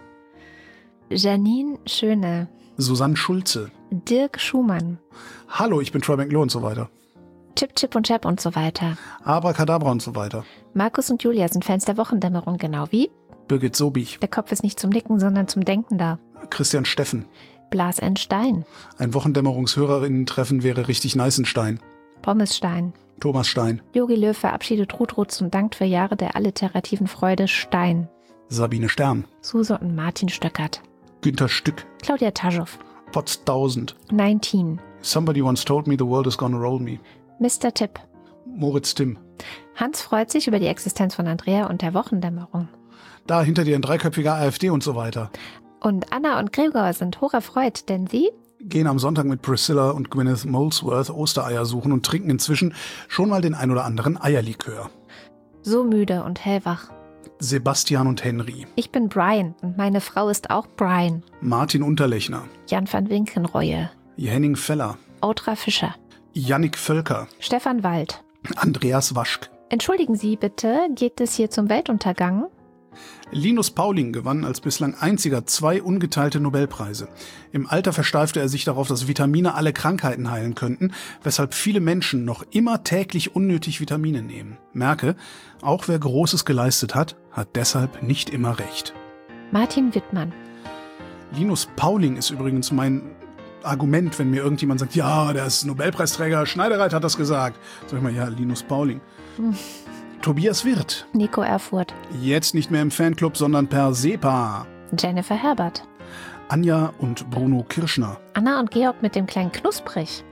Speaker 2: Janine Schöne.
Speaker 3: Susanne Schulze.
Speaker 2: Dirk Schumann.
Speaker 3: Hallo, ich bin Troy McClure und so weiter.
Speaker 2: Chip, Chip und Chap und so weiter.
Speaker 3: Abracadabra und so weiter.
Speaker 2: Markus und Julia sind Fans der Wochendämmerung, genau wie
Speaker 3: Birgit Sobich.
Speaker 2: der Kopf ist nicht zum Nicken, sondern zum Denken da.
Speaker 3: Christian Steffen.
Speaker 2: Blas N. Stein.
Speaker 3: Ein Wochendämmerungshörerinnen-Treffen wäre richtig nice in Stein.
Speaker 2: Pommes Stein.
Speaker 3: Thomas Stein.
Speaker 2: Jogi Löw verabschiedet Ruth Rutz und dankt für Jahre der alliterativen Freude Stein.
Speaker 3: Sabine Stern.
Speaker 2: Suse und Martin Stöckert.
Speaker 3: Günter Stück.
Speaker 2: Claudia Taschow.
Speaker 3: Potz 1000.
Speaker 2: 19.
Speaker 3: Somebody once told me the world is gonna roll me.
Speaker 2: Mr. Tipp.
Speaker 3: Moritz Timm.
Speaker 2: Hans freut sich über die Existenz von Andrea und der Wochendämmerung.
Speaker 3: Da hinter dir ein dreiköpfiger AfD und so weiter.
Speaker 2: Und Anna und Gregor sind hocherfreut, denn sie
Speaker 3: Gehen am Sonntag mit Priscilla und Gwyneth Molesworth Ostereier suchen und trinken inzwischen schon mal den ein oder anderen Eierlikör.
Speaker 2: so müde und hellwach.
Speaker 3: Sebastian und Henry.
Speaker 2: Ich bin Brian und meine Frau ist auch Brian.
Speaker 3: Martin Unterlechner.
Speaker 2: Jan van Winkenreue.
Speaker 3: Henning Feller.
Speaker 2: Outra Fischer.
Speaker 3: Jannik Völker.
Speaker 2: Stefan Wald.
Speaker 3: Andreas Waschk.
Speaker 2: Entschuldigen Sie bitte, geht es hier zum Weltuntergang?
Speaker 3: Linus Pauling gewann als bislang einziger 2 ungeteilte Nobelpreise. Im Alter versteifte er sich darauf, dass Vitamine alle Krankheiten heilen könnten, weshalb viele Menschen noch immer täglich unnötig Vitamine nehmen. Merke, auch wer Großes geleistet hat, hat deshalb nicht immer recht.
Speaker 2: Martin Wittmann.
Speaker 3: Linus Pauling ist übrigens mein Argument, wenn mir irgendjemand sagt, ja, der ist Nobelpreisträger, Schneidereit hat das gesagt. Sag ich mal, ja, Linus Pauling. Tobias Wirth.
Speaker 2: Nico Erfurt.
Speaker 3: Jetzt nicht mehr im Fanclub, sondern per SEPA.
Speaker 2: Jennifer Herbert.
Speaker 3: Anja und Bruno Kirschner.
Speaker 2: Anna und Georg mit dem kleinen Knusprig.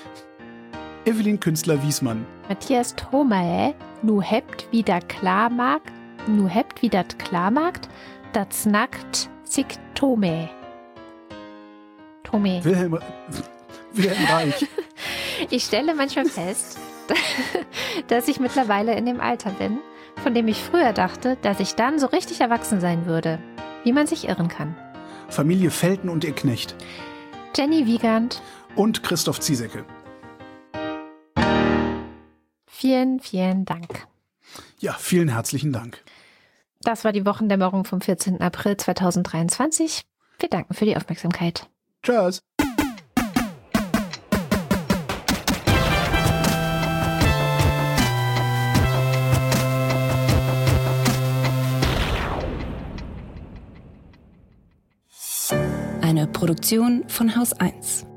Speaker 3: Evelyn Künstler-Wiesmann.
Speaker 2: Matthias Thomae. Nu hebt wieder Klarmarkt. Nu hebt wieder Klarmarkt. Dat snackt sich Tome. Tome.
Speaker 3: Wilhelm Reich.
Speaker 2: Ich stelle manchmal fest, dass ich mittlerweile in dem Alter bin, von dem ich früher dachte, dass ich dann so richtig erwachsen sein würde. Wie man sich irren kann.
Speaker 3: Familie Felten und ihr Knecht.
Speaker 2: Jenny Wiegand.
Speaker 3: Und Christoph Ziesecke.
Speaker 2: Vielen, vielen Dank.
Speaker 3: Ja, vielen herzlichen Dank.
Speaker 2: Das war die Wochendämmerung vom 14. April 2023. Wir danken für die Aufmerksamkeit.
Speaker 3: Tschüss.
Speaker 1: Eine Produktion von Haus 1.